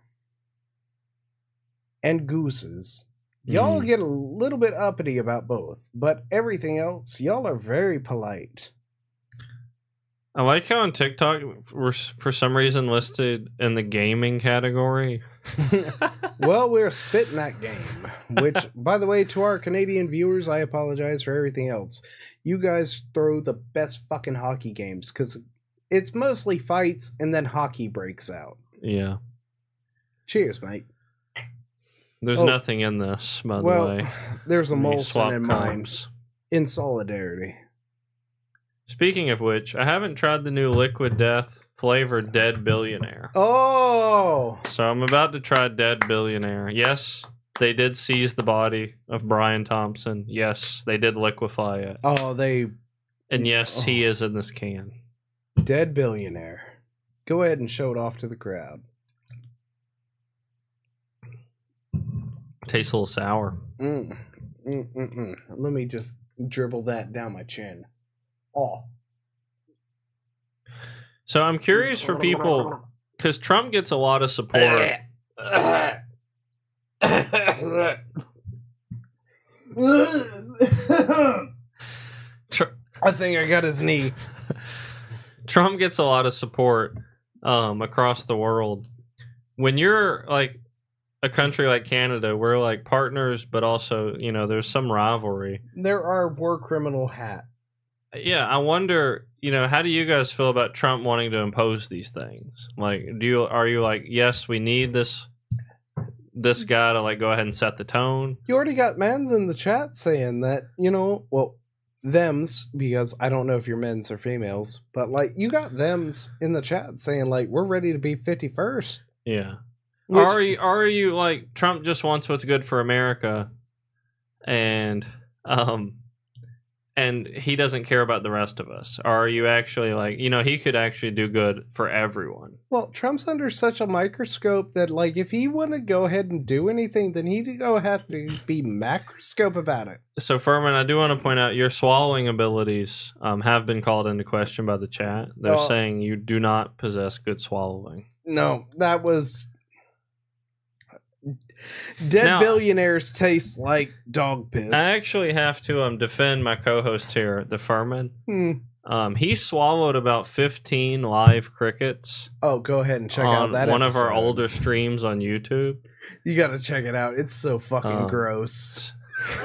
and gooses, y'all Mhm. get a little bit uppity about both, but everything else, y'all are very polite. I like how on TikTok we're s- for some reason listed in the gaming category. Well, we're spitting that game, which, by the way, to our Canadian viewers, I apologize for everything else. You guys throw the best fucking hockey games, because it's mostly fights and then hockey breaks out. Yeah. Cheers, mate. There's Oh. nothing in this, by Well, the way. there's a Let me Molson swap in mine. cups. In solidarity. Speaking of which, I haven't tried the new Liquid Death flavored Dead Billionaire. Oh! So I'm about to try Dead Billionaire. Yes, they did seize the body of Brian Thompson. Yes, they did liquefy it. Oh, they... And yes, he Oh. is in this can. Dead billionaire. Go ahead and show it off to the crowd. Tastes a little sour. Mm. Mm, mm, mm. Let me just dribble that down my chin. Oh. So I'm curious for people, because Trump gets a lot of support. Tr- I think I got his knee. Trump gets a lot of support um, across the world. When you're like a country like Canada, we're like partners, but also, you know, there's some rivalry. There are war criminal hat. Yeah, I wonder, you know, how do you guys feel about Trump wanting to impose these things? Like, do you are you like, yes, we need this this guy to like go ahead and set the tone? You already got mans in the chat saying that, you know, well, thems, because I don't know if you're men's or females, but like you got thems in the chat saying like we're ready to be fifty-first. Yeah. Which, Are you are you like Trump just wants what's good for America, and um and he doesn't care about the rest of us? Or are you actually like, you know, he could actually do good for everyone? well, Trump's under such a microscope that like if he want to go ahead and do anything, then he'd go ahead to be macroscope about it. So Furman, I do want to point out your swallowing abilities um, have been called into question by the chat. They're Oh. saying you do not possess good swallowing. No, that was dead Now- billionaires taste like dog piss. I actually have to um defend my co-host here, the Furman. Hmm. Um, he swallowed about fifteen live crickets Oh, go ahead and check on out that one of our episode. older streams on YouTube. You gotta check it out. It's so fucking Um, gross.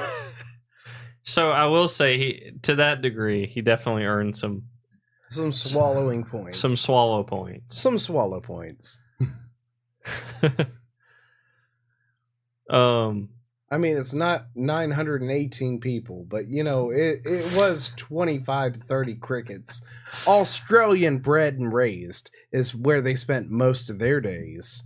So I will say, he to that degree, he definitely earned some Some swallowing points. some swallow points. some swallow points. um, I mean, it's not nine hundred eighteen people, but you know, it, it was twenty-five to thirty crickets. Australian bred and raised is where they spent most of their days.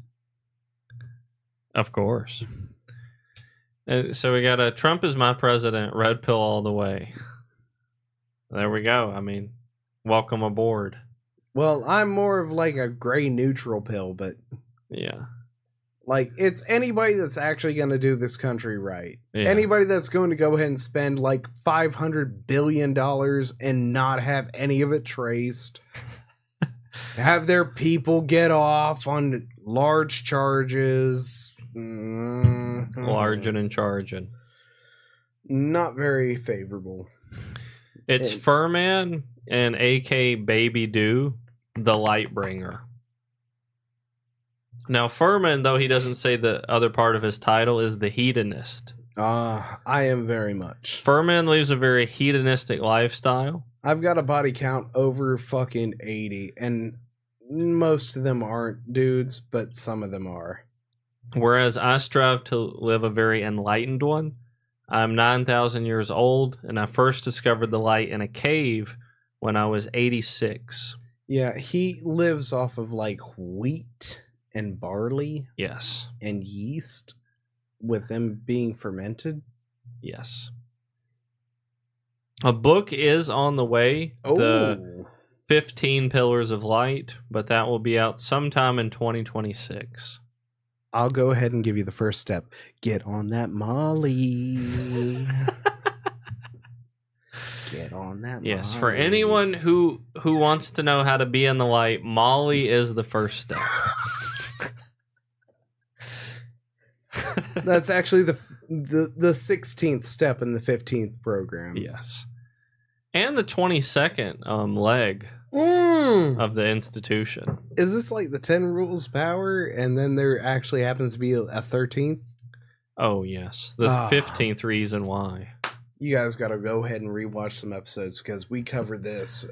of course. And so we got a Trump is my president, red pill all the way. There we go. I mean, welcome aboard. Well, I'm more of like a gray neutral pill, but Yeah. like it's anybody that's actually going to do this country right. Yeah. Anybody that's going to go ahead and spend like five hundred billion dollars and not have any of it traced. Have their people get off on large charges. Mm, Larging and charging. Not very favorable. It's Hey. Furman and A K Baby Do, the Lightbringer. Now, Furman, though he doesn't say the other part of his title, is the hedonist. Uh, I am very much. Furman lives a very hedonistic lifestyle. I've got a body count over fucking eighty, and most of them aren't dudes, but some of them are. Whereas I strive to live a very enlightened one. I'm nine thousand years old, and I first discovered the light in a cave when I was eighty-six. Yeah, he lives off of like wheat and barley Yes. and yeast with them being fermented. Yes. A book is on the way. Oh, The fifteen Pillars of Light, but that will be out sometime in twenty twenty-six. I'll go ahead and give you the first step. Get on that Molly. Get on that. Yes, for Molly. anyone who who wants to know how to be in the light, Molly is the first step. That's actually the the the sixteenth step in the fifteenth program. Yes. And the twenty-second um, leg Mm. of the institution. Is this like the ten rules power, and then there actually happens to be a thirteenth? Oh, yes. The Ah. fifteenth reason why. You guys got to go ahead and rewatch some episodes because we covered this.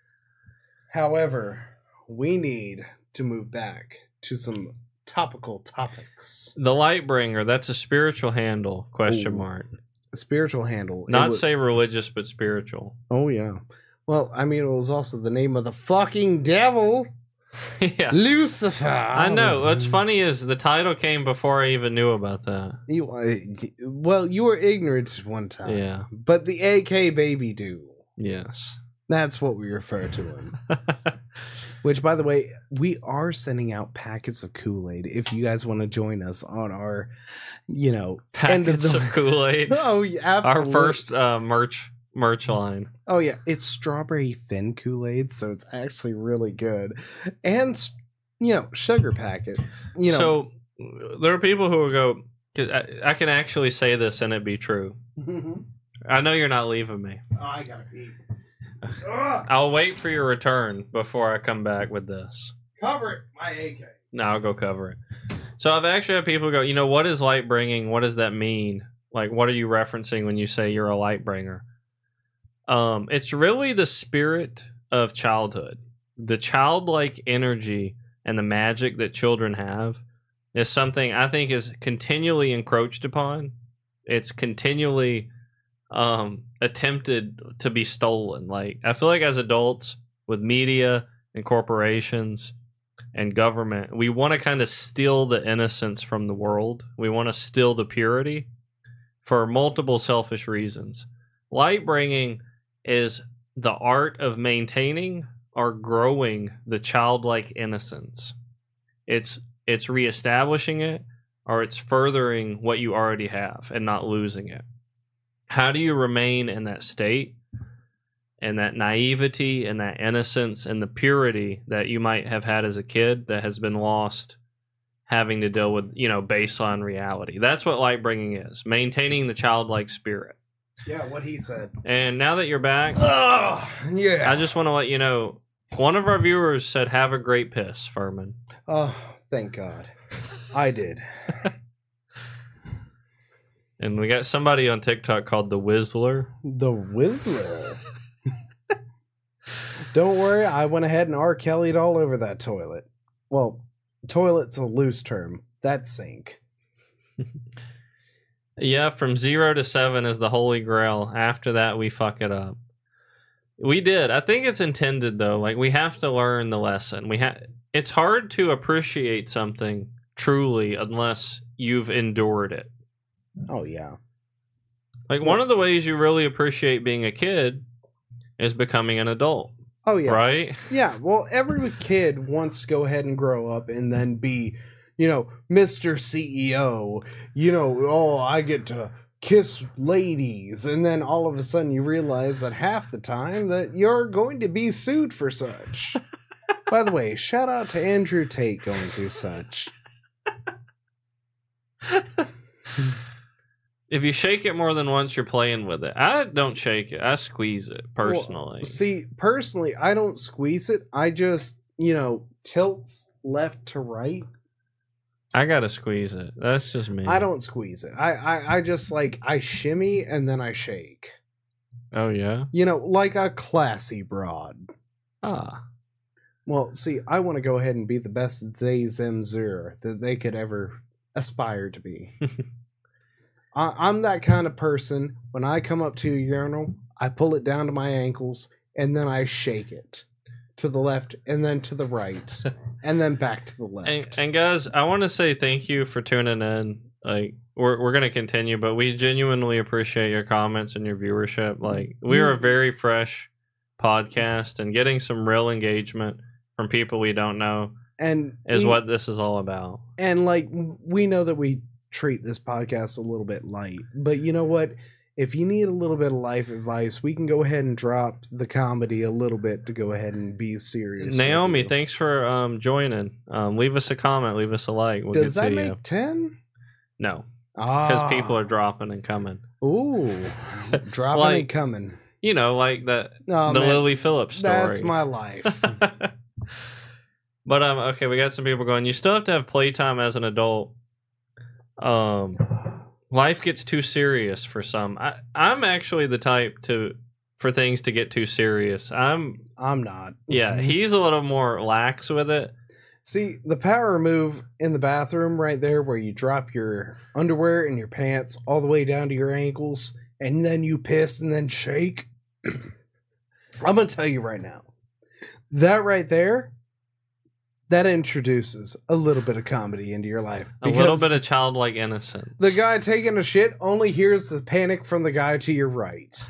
However, we need to move back to some topical topics. The Lightbringer, that's a spiritual handle, question Ooh. mark. Spiritual handle. It Not was- say religious, but spiritual. Oh, yeah. Well, I mean, it was also the name of the fucking devil, Yeah. Lucifer. I know. What's funny is the title came before I even knew about that. You, uh, well, you were ignorant at one time. Yeah. But the A K baby do. Yes. That's what we refer to him. Which, by the way, we are sending out packets of Kool-Aid if you guys want to join us on our, you know, end of Packets the... of Kool-Aid. Oh, yeah, Our absolutely. first uh, merch merch line. Oh, yeah. It's strawberry thin Kool-Aid, so it's actually really good. And, you know, sugar packets. You know. So there are people who will go, 'cause I, I can actually say this and it be true. I know you're not leaving me. Oh, I gotta pee. I'll wait for your return before I come back with this. Cover it, my A K. No, I'll go cover it. So I've actually had people go, you know, what is light bringing? What does that mean? Like, what are you referencing when you say you're a light bringer? Um, it's really the spirit of childhood. The childlike energy and the magic that children have is something I think is continually encroached upon. It's continually um, attempted to be stolen. Like, I feel like as adults with media and corporations and government, we want to kind of steal the innocence from the world. We want to steal the purity for multiple selfish reasons. Light bringing is the art of maintaining or growing the childlike innocence. It's it's reestablishing it, or it's furthering what you already have and not losing it. How do you remain in that state and that naivety and that innocence and the purity that you might have had as a kid that has been lost having to deal with, you know, baseline reality? That's what light bringing is, maintaining the childlike spirit. Yeah, what he said. And now that you're back, Oh, yeah. I just want to let you know, one of our viewers said, have a great piss, Furman. Oh, thank God. I did. And we got somebody on TikTok called the Whistler. The Whistler. Don't worry, I went ahead and R. Kelly'd all over that toilet. Well, toilet's a loose term. That's sink. Yeah, from zero to seven is the holy grail. After that, we fuck it up. We did. I think it's intended, though. Like, we have to learn the lesson. We ha- It's hard to appreciate something truly unless you've endured it. Oh, yeah. Like, one of the ways you really appreciate being a kid is becoming an adult, Oh, yeah. right? Yeah, well, every kid wants to go ahead and grow up and then be, you know, Mister C E O. You know, oh, I get to kiss ladies. And then all of a sudden you realize that half the time that you're going to be sued for such. By the way, shout out to Andrew Tate going through such. If you shake it more than once, you're playing with it. I don't shake it. I squeeze it, personally. Well, see, personally, I don't squeeze it. I just, you know, tilts left to right. I gotta squeeze it. That's just me. I don't squeeze it. I, I, I just, like, I shimmy and then I shake. Oh, yeah? You know, like a classy broad. Ah. Well, see, I want to go ahead and be the best Zay-Zem-Zur that they could ever aspire to be. I, I'm that kind of person. When I come up to a urinal, I pull it down to my ankles, and then I shake it to the left, and then to the right, and then back to the left. And, and guys, I want to say thank you for tuning in. Like, we're we're gonna continue, but we genuinely appreciate your comments and your viewership. Like, we are a very fresh podcast, and getting some real engagement from people we don't know and is e- what this is all about. And like, we know that we treat this podcast a little bit light, but you know what? if you need a little bit of life advice, we can go ahead and drop the comedy a little bit to go ahead and be serious. Naomi, thanks for um, joining. Um, leave us a comment, leave us a like. We'll Does get that to make you. ten? No, Ah, because people are dropping and coming. Ooh, dropping Like, and coming. You know, like that Oh, the man, Lily Phillips story. That's my life. But um, okay, we got some people going. You still have to have playtime as an adult. Um, life gets too serious for some. I, I'm actually the type to for things to get too serious. I'm I'm not. yeah. He's a little more lax with it. See, the power move in the bathroom right there where you drop your underwear and your pants all the way down to your ankles and then you piss and then shake. I'm going to tell you right now. That right there, that introduces a little bit of comedy into your life. A little bit of childlike innocence. The guy taking a shit only hears the panic from the guy to your right.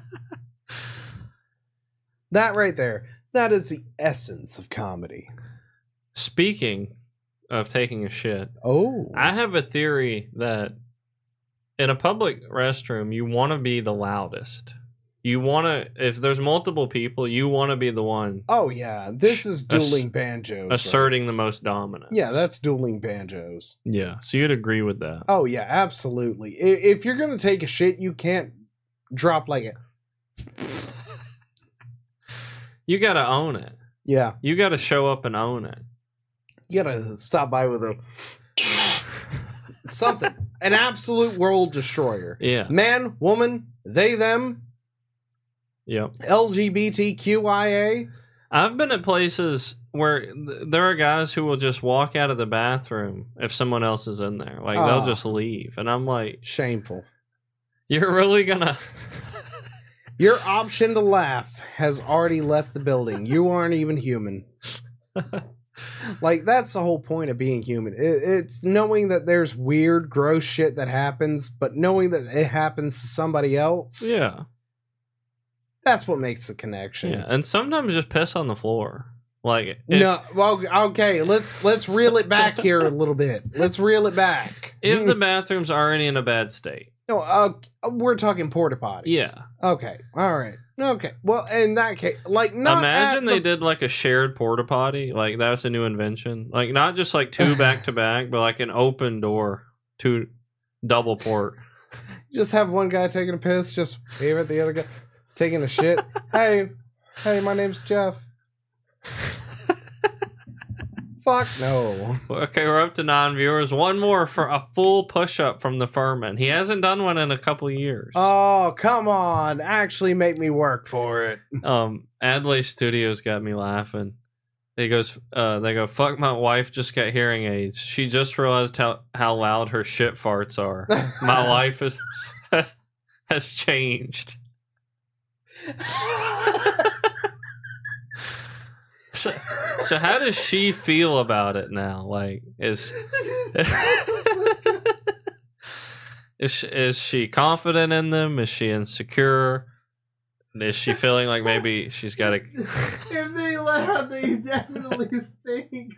That right there, that is the essence of comedy. Speaking of taking a shit, Oh. I have a theory that in a public restroom, you want to be the loudest. You want to, if there's multiple people, you want to be the one Oh, yeah. This is dueling banjos. asserting right? the most dominance. Yeah, that's dueling banjos. Yeah, so you'd agree with that. Oh, yeah, absolutely. I- If you're going to take a shit, you can't drop like it. You got to own it. Yeah. You got to show up and own it. You got to stop by with a something. An absolute world destroyer. Yeah. Man, woman, they, them, Yep. L G B T Q I A. I've been at places where th- there are guys who will just walk out of the bathroom if someone else is in there. Like, Ah. they'll just leave. And I'm like, Shameful. you're really gonna... Your option to laugh has already left the building. You aren't even human. Like, that's the whole point of being human. It, it's knowing that there's weird, gross shit that happens, but knowing that it happens to somebody else. Yeah. That's what makes the connection. Yeah. And sometimes just piss on the floor. Like, if, No, well, okay, let's let's reel it back here a little bit. Let's reel it back. if the bathroom's already in a bad state. No, uh, we're talking porta potties. Yeah. Okay. All right. Okay. Well, in that case, like, not Imagine at they the- did like a shared porta potty. Like, that's a new invention. Like, not just like two back to back, but like an open door, two double port. just have one guy taking a piss, just wave at the other guy taking a shit. Hey, hey, my name's Jeff. Fuck no. Okay, we're up to nine viewers. One more for a full push up from the Furman. He hasn't done one in a couple years. Oh, come on. Actually make me work for it. Um, Adley Studios got me laughing. He goes, uh, they go, fuck, my wife just got hearing aids. She just realized how, how loud her shit farts are. My life is, has, has changed. So, so how does she feel about it now? Like, is is she, is she confident in them? Is she insecure? Is she feeling like maybe she's got to? If they loud, they definitely stink.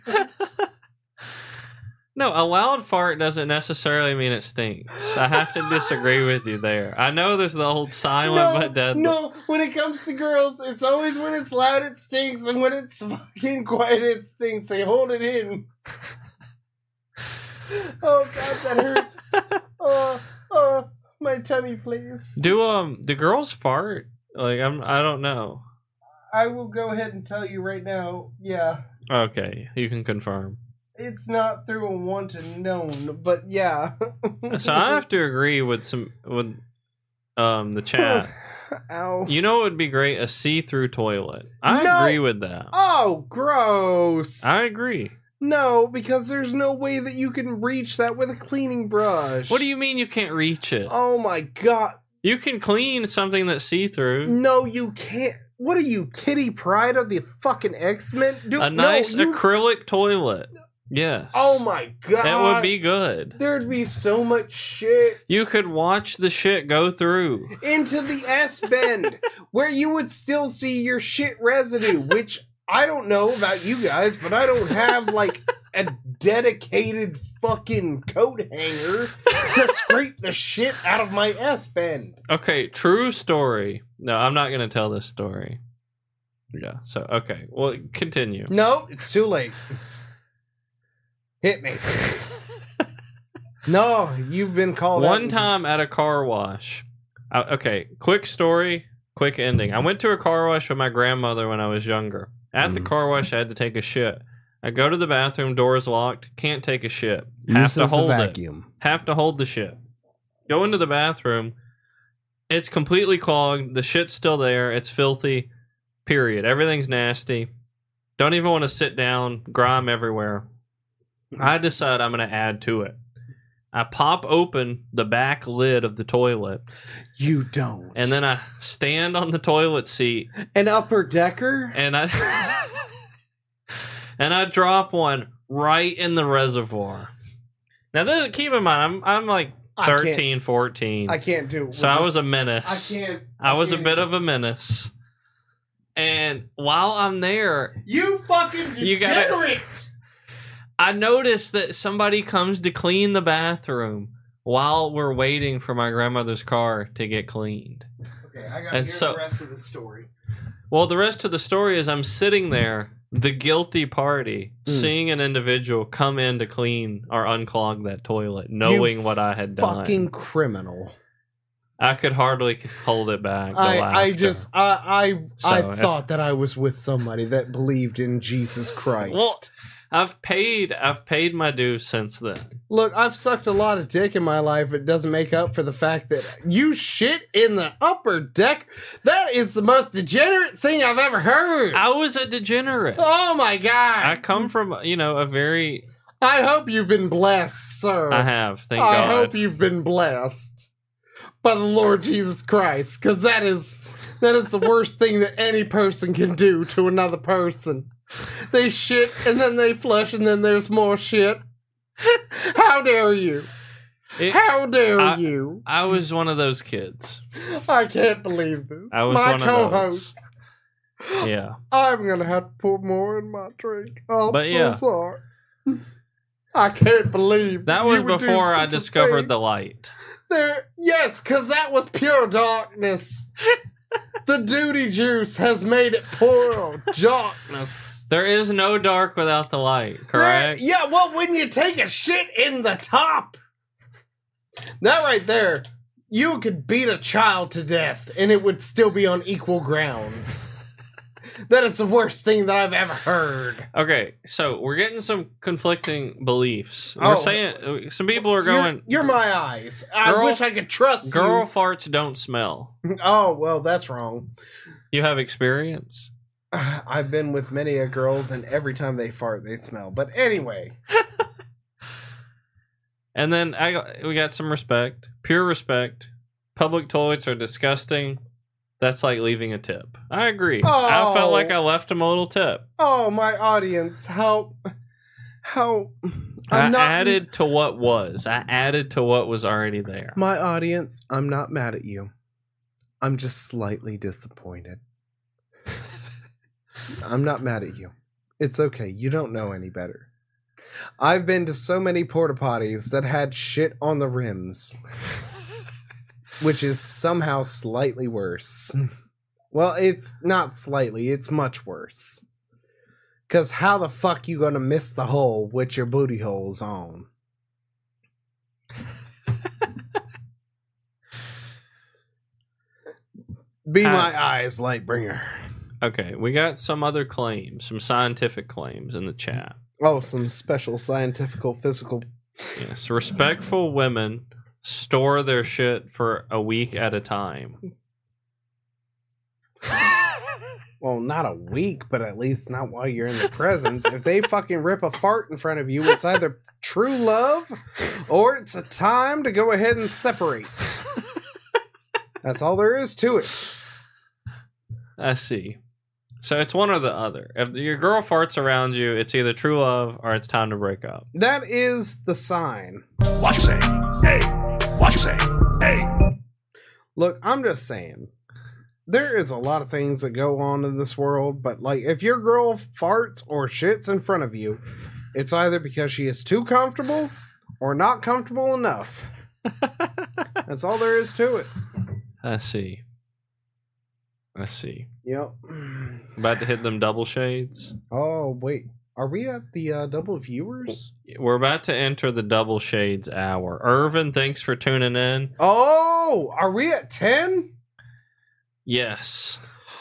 No, a loud fart doesn't necessarily mean it stinks. I have to disagree with you there. I know there's the old silent No, but deadly. no, when it comes to girls, it's always when it's loud it stinks, and when it's fucking quiet it stinks. They hold it in. Oh god, that hurts. Oh, oh, my tummy, please. Do um do girls fart? Like I'm I don't know. I will go ahead and tell you right now. Yeah, Okay, you can confirm. it's not through a wanted known, but yeah. So I have to agree with some with um the chat. Ow. You know what would be great? A see-through toilet. I No. agree with that. Oh, gross. I agree. No, because there's no way that you can reach that with a cleaning brush. What do you mean you can't reach it? Oh my god. You can clean something that's see-through. No, you can't. What are you, Kitty Pryde of the fucking X-Men? Dude, A nice no, you... acrylic toilet. Yes. Oh my god. That would be good. There'd be so much shit. You could watch the shit go through. Into the S-bend, where you would still see your shit residue, which I don't know about you guys, but I don't have like a dedicated fucking coat hanger to scrape the shit out of my S-bend. Okay, true story. No, I'm not going to tell this story. Yeah, so, okay. Well, continue. No, it's too late. Hit me. No, you've been called out. One time at a car wash. Uh, okay, quick story, quick ending. I went to a car wash with my grandmother when I was younger. At Mm. the car wash, I had to take a shit. I go to the bathroom, door's locked, can't take a shit. Have to Uses a hold it. vacuum. Have to hold the shit. Go into the bathroom. It's completely clogged. The shit's still there. It's filthy. Period. Everything's nasty. Don't even want to sit down. Grime everywhere. I decide I'm going to add to it. I pop open the back lid of the toilet. You don't. And then I stand on the toilet seat. An upper decker? And I and I drop one right in the reservoir. Now, this, keep in mind, I'm I'm like thirteen, fourteen. I can't do it. So I was a menace. I can't. I was a bit of a menace. And while I'm there, You fucking You gotta- degenerate! I noticed that somebody comes to clean the bathroom while we're waiting for my grandmother's car to get cleaned. Okay, I gotta And hear so- the rest of the story. Well, the rest of the story is I'm sitting there, the guilty party, Mm. seeing an individual come in to clean or unclog that toilet, knowing You what I had done. Fucking criminal. I could hardly hold it back. The I, I laughter. just I I, So I if- thought that I was with somebody that believed in Jesus Christ. Well, I've paid. I've paid my dues since then. Look, I've sucked a lot of dick in my life. It doesn't make up for the fact that you shit in the upper deck. That is the most degenerate thing I've ever heard. I was a degenerate. Oh my god! I come from, you know, a very. I hope you've been blessed, sir. I have. Thank I God. hope you've been blessed by the Lord Jesus Christ, because that is that is the worst thing that any person can do to another person. They shit and then they flush and then there's more shit. How dare you? It- How dare I- you? I was one of those kids. I can't believe this. I was my one of co-host. Yeah. I'm gonna have to put more in my drink. Oh, I'm But so yeah. sorry. I can't believe That you was would do before I such a discovered thing. the light. There, yes, because that was pure darkness. The duty juice has made it pure darkness. There is no dark without the light, There- correct? yeah, well, when you take a shit in the top, that right there, you could beat a child to death and it would still be on equal grounds. That is the worst thing that I've ever heard. Okay, so we're getting some conflicting beliefs. Oh. We're saying some people are going. You're, you're my eyes. I Girl- wish I could trust Girl farts don't smell. you. Oh, well, that's wrong. You have experience. I've been with many a girls, and every time they fart, they smell. But anyway, And then I got, we got some respect, pure respect. Public toilets are disgusting. That's like leaving a tip. I agree. I Oh. felt like I left him a little tip. oh my audience, how, how, i I'm not added to what was. I added to what was already there. my audience. I'm not mad at you. I'm just slightly disappointed. I'm not mad at you. It's okay. You don't know any better. I've been to so many porta potties that had shit on the rims, which is somehow slightly worse. Well, it's not slightly, it's much worse. Because how the fuck you gonna miss the hole with your booty holes on? Be Uh, my eyes, Lightbringer. Okay, we got some other claims, some scientific claims in the chat. Oh, some special scientific, physical. Yes, respectful women store their shit for a week at a time. Well, not a week, but at least not while you're in the presence. If they fucking rip a fart in front of you, it's either true love or it's a time to go ahead and separate. That's all there is to it. I see. So it's one or the other. If your girl farts around you, it's either true love or it's time to break up. That is the sign. What you say? Hey. What you say? Hey. Look, I'm just saying. There is a lot of things that go on in this world, but like if your girl farts or shits in front of you, it's either because she is too comfortable or not comfortable enough. That's all there is to it. I see. I see. Yep. About to hit them double shades. Oh, wait. Are we at the uh, double viewers? We're about to enter the double shades hour. Irvin, thanks for tuning in. Oh, are we at ten? Yes.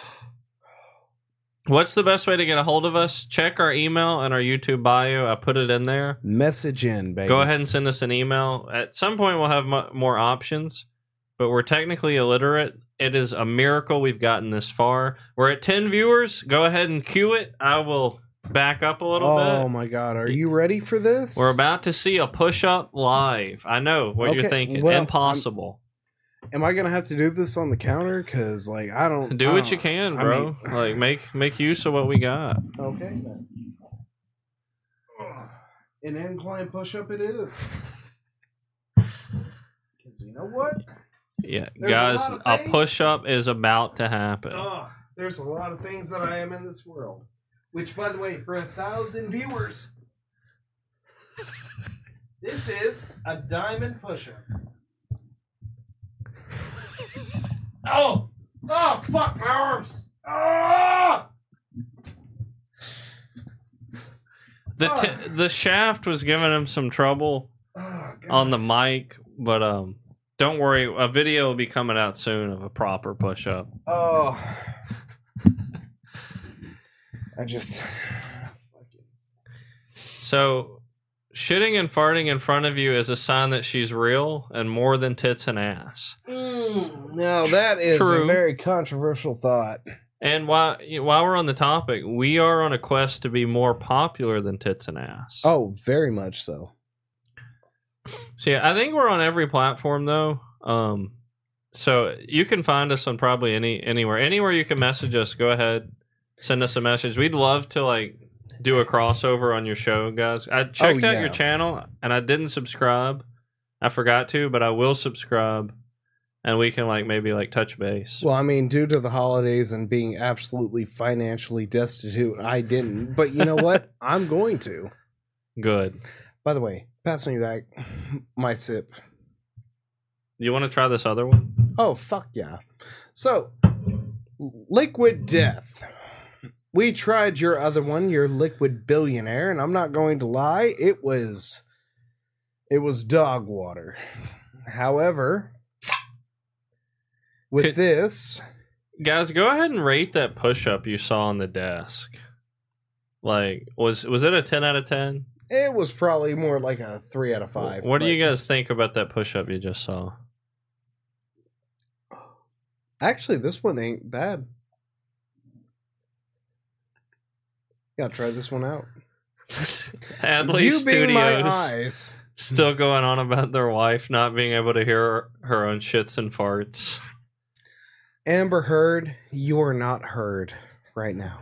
What's the best way to get a hold of us? Check our email and our YouTube bio. I put it in there. Message in, baby. Go ahead and send us an email. At some point, we'll have mo- more options, but we're technically illiterate. It is a miracle we've gotten this far. We're at ten viewers. Go ahead and cue it. I will back up a little oh, bit. Oh, my God. Are you ready for this? We're about to see a push-up live. I know what Okay, you're thinking. well, Impossible. Am I going to have to do this on the counter? Because, like, I don't... Do I what don't- you can, I bro. mean- like, make make use of what we got. Okay, then. An incline push-up it is. Because you know what? Yeah, There's a guys, lot of a things- push-up is about to happen. Oh, there's a lot of things that I am in this world. Which, by the way, for a thousand viewers, this is a diamond push-up. Oh! Oh, fuck my arms! Ah! The t- the shaft was giving him some trouble Oh, God. on the mic, but um, don't worry, a video will be coming out soon of a proper push-up. Oh. I just... So, shitting and farting in front of you is a sign that she's real and more than tits and ass. Mm, now, that is True. a very controversial thought. And while while we're on the topic, we are on a quest to be more popular than tits and ass. Oh, very much so. So yeah, I think we're on every platform though. Um, so you can find us on probably any anywhere anywhere you can message us. Go ahead, send us a message. We'd love to like do a crossover on your show, guys. I checked Oh, out yeah. your channel and I didn't subscribe. I forgot to, but I will subscribe, and we can like maybe like touch base. Well, I mean, due to the holidays and being absolutely financially destitute, I didn't. But you know what? I'm going to. Good. By the way, pass me back my sip. You want to try this other one? Oh, fuck yeah. So, Liquid Death. We tried your other one, your Liquid Billionaire, and I'm not going to lie, it was it was dog water. However, with Could- this, Guys, go ahead and rate that push-up you saw on the desk. Like, was was it a ten out of ten? it was probably more like a three out of five. What do but you guys think about that push-up you just saw? Actually, this one ain't bad. Gotta try this one out. Adley you being my Studios eyes. still going on about their wife not being able to hear her own shits and farts. Amber Heard, you are not heard right now.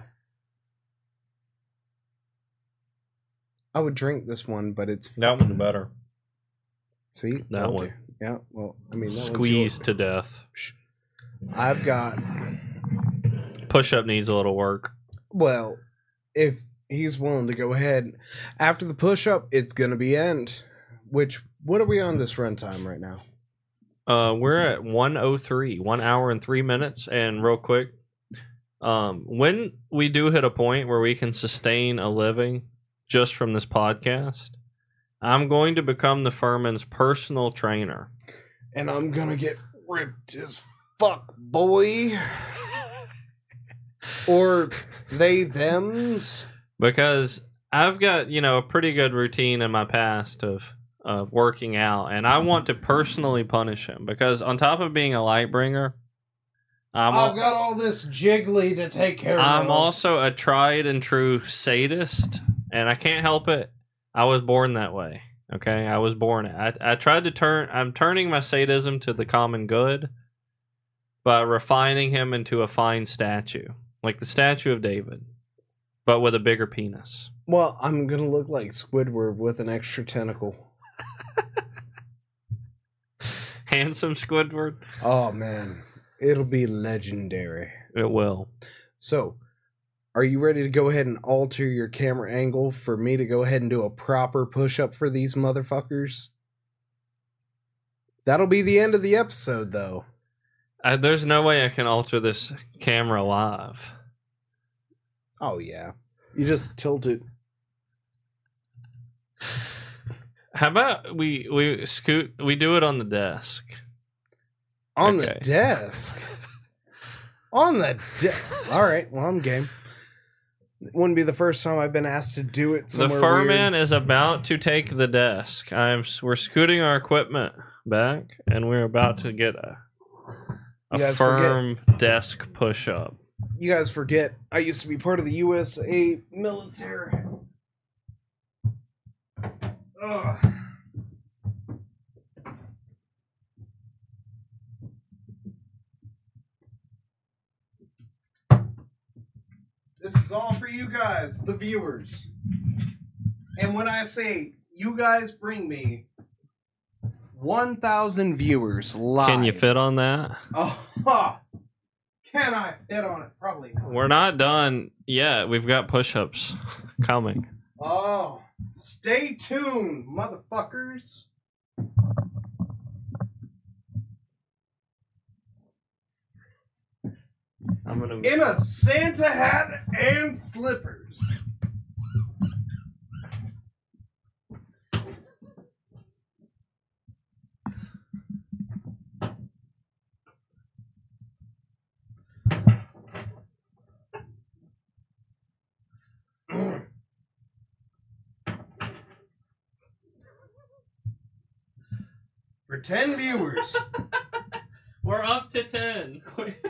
I would drink this one, but it's That one's better. see That told one. you. Yeah, well, I mean, that one's Squeezed yours. to death. I've got Push-up needs a little work. well, if he's willing to go ahead after the push up, it's gonna be end. Which what are we on this runtime right now? Uh, we're at one oh three, one hour and three minutes. And real quick, um, when we do hit a point where we can sustain a living just from this podcast, I'm going to become the Furman's personal trainer. And I'm gonna get ripped as fuck, boy. Or they thems. Because I've got, you know, a pretty good routine in my past of uh, working out, and I want to personally punish him because on top of being a light bringer, I'm, I've al- got all this jiggly to take care of. I'm also a tried and true sadist, and I can't help it. I was born that way. Okay, I was born. I I tried to turn. I'm turning my sadism to the common good by refining him into a fine statue, like the statue of David, but with a bigger penis. Well, I'm gonna look like Squidward with an extra tentacle. Handsome Squidward. Oh man, it'll be legendary. It will. So, are you ready to go ahead and alter your camera angle for me to go ahead and do a proper push-up for these motherfuckers? That'll be the end of the episode, though. Uh, there's no way I can alter this camera live. Oh, yeah. You just tilt it. How about we we scoot we do it on the desk? On Okay. the desk? On the desk? All right, well, I'm game. It wouldn't be the first time I've been asked to do it The somewhere furman weird. is about to take the desk. I'm we're scooting our equipment back, and we're about to get a a You guys firm desk push up. You guys forget, I used to be part of the U S A military. Ugh. This is all for you guys, the viewers. And when I say you guys bring me one thousand viewers live. Can you fit on that? Oh, ha. Can I fit on it? Probably not. We're not done yet. We've got push-ups coming. Oh, stay tuned, motherfuckers. I'm gonna. In a Santa hat and slippers. For ten viewers. We're up to ten.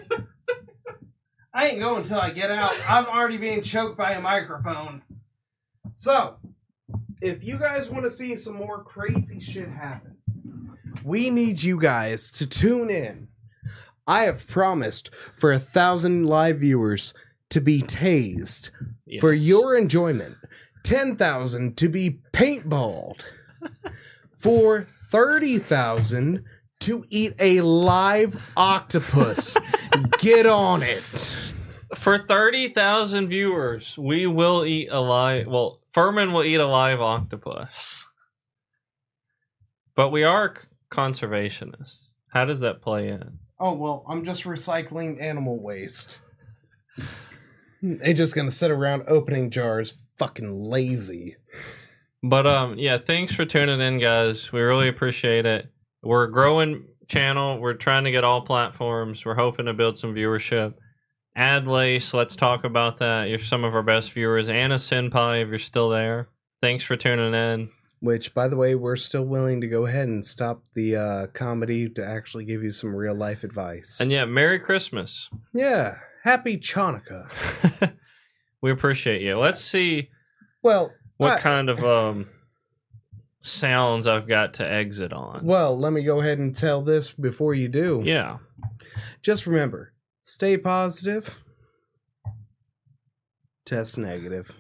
I ain't going until I get out. I'm already being choked by a microphone. So, if you guys want to see some more crazy shit happen, we need you guys to tune in. I have promised for a thousand live viewers to be tased Yes. for your enjoyment. ten thousand to be paintballed. For thirty thousand to eat a live octopus. Get on it. For thirty thousand viewers, we will eat a live. Well, Furman will eat a live octopus. But we are c- conservationists. How does that play in? Oh, well, I'm just recycling animal waste. They just gonna sit around opening jars, fucking lazy. But um, yeah, thanks for tuning in, guys. We really appreciate it. We're a growing channel. We're trying to get all platforms. We're hoping to build some viewership. Adlace, let's talk about that. You're some of our best viewers. Anna Senpai, if you're still there, thanks for tuning in. Which, by the way, we're still willing to go ahead and stop the uh, comedy to actually give you some real life advice. And yeah, Merry Christmas. Yeah, happy Chanukah. We appreciate you. Let's see Well, what I- kind of um sounds I've got to exit on. well, let me go ahead and tell this before you do. Yeah. Just remember, stay positive. Test negative.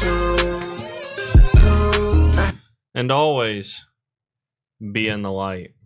And always be in the light.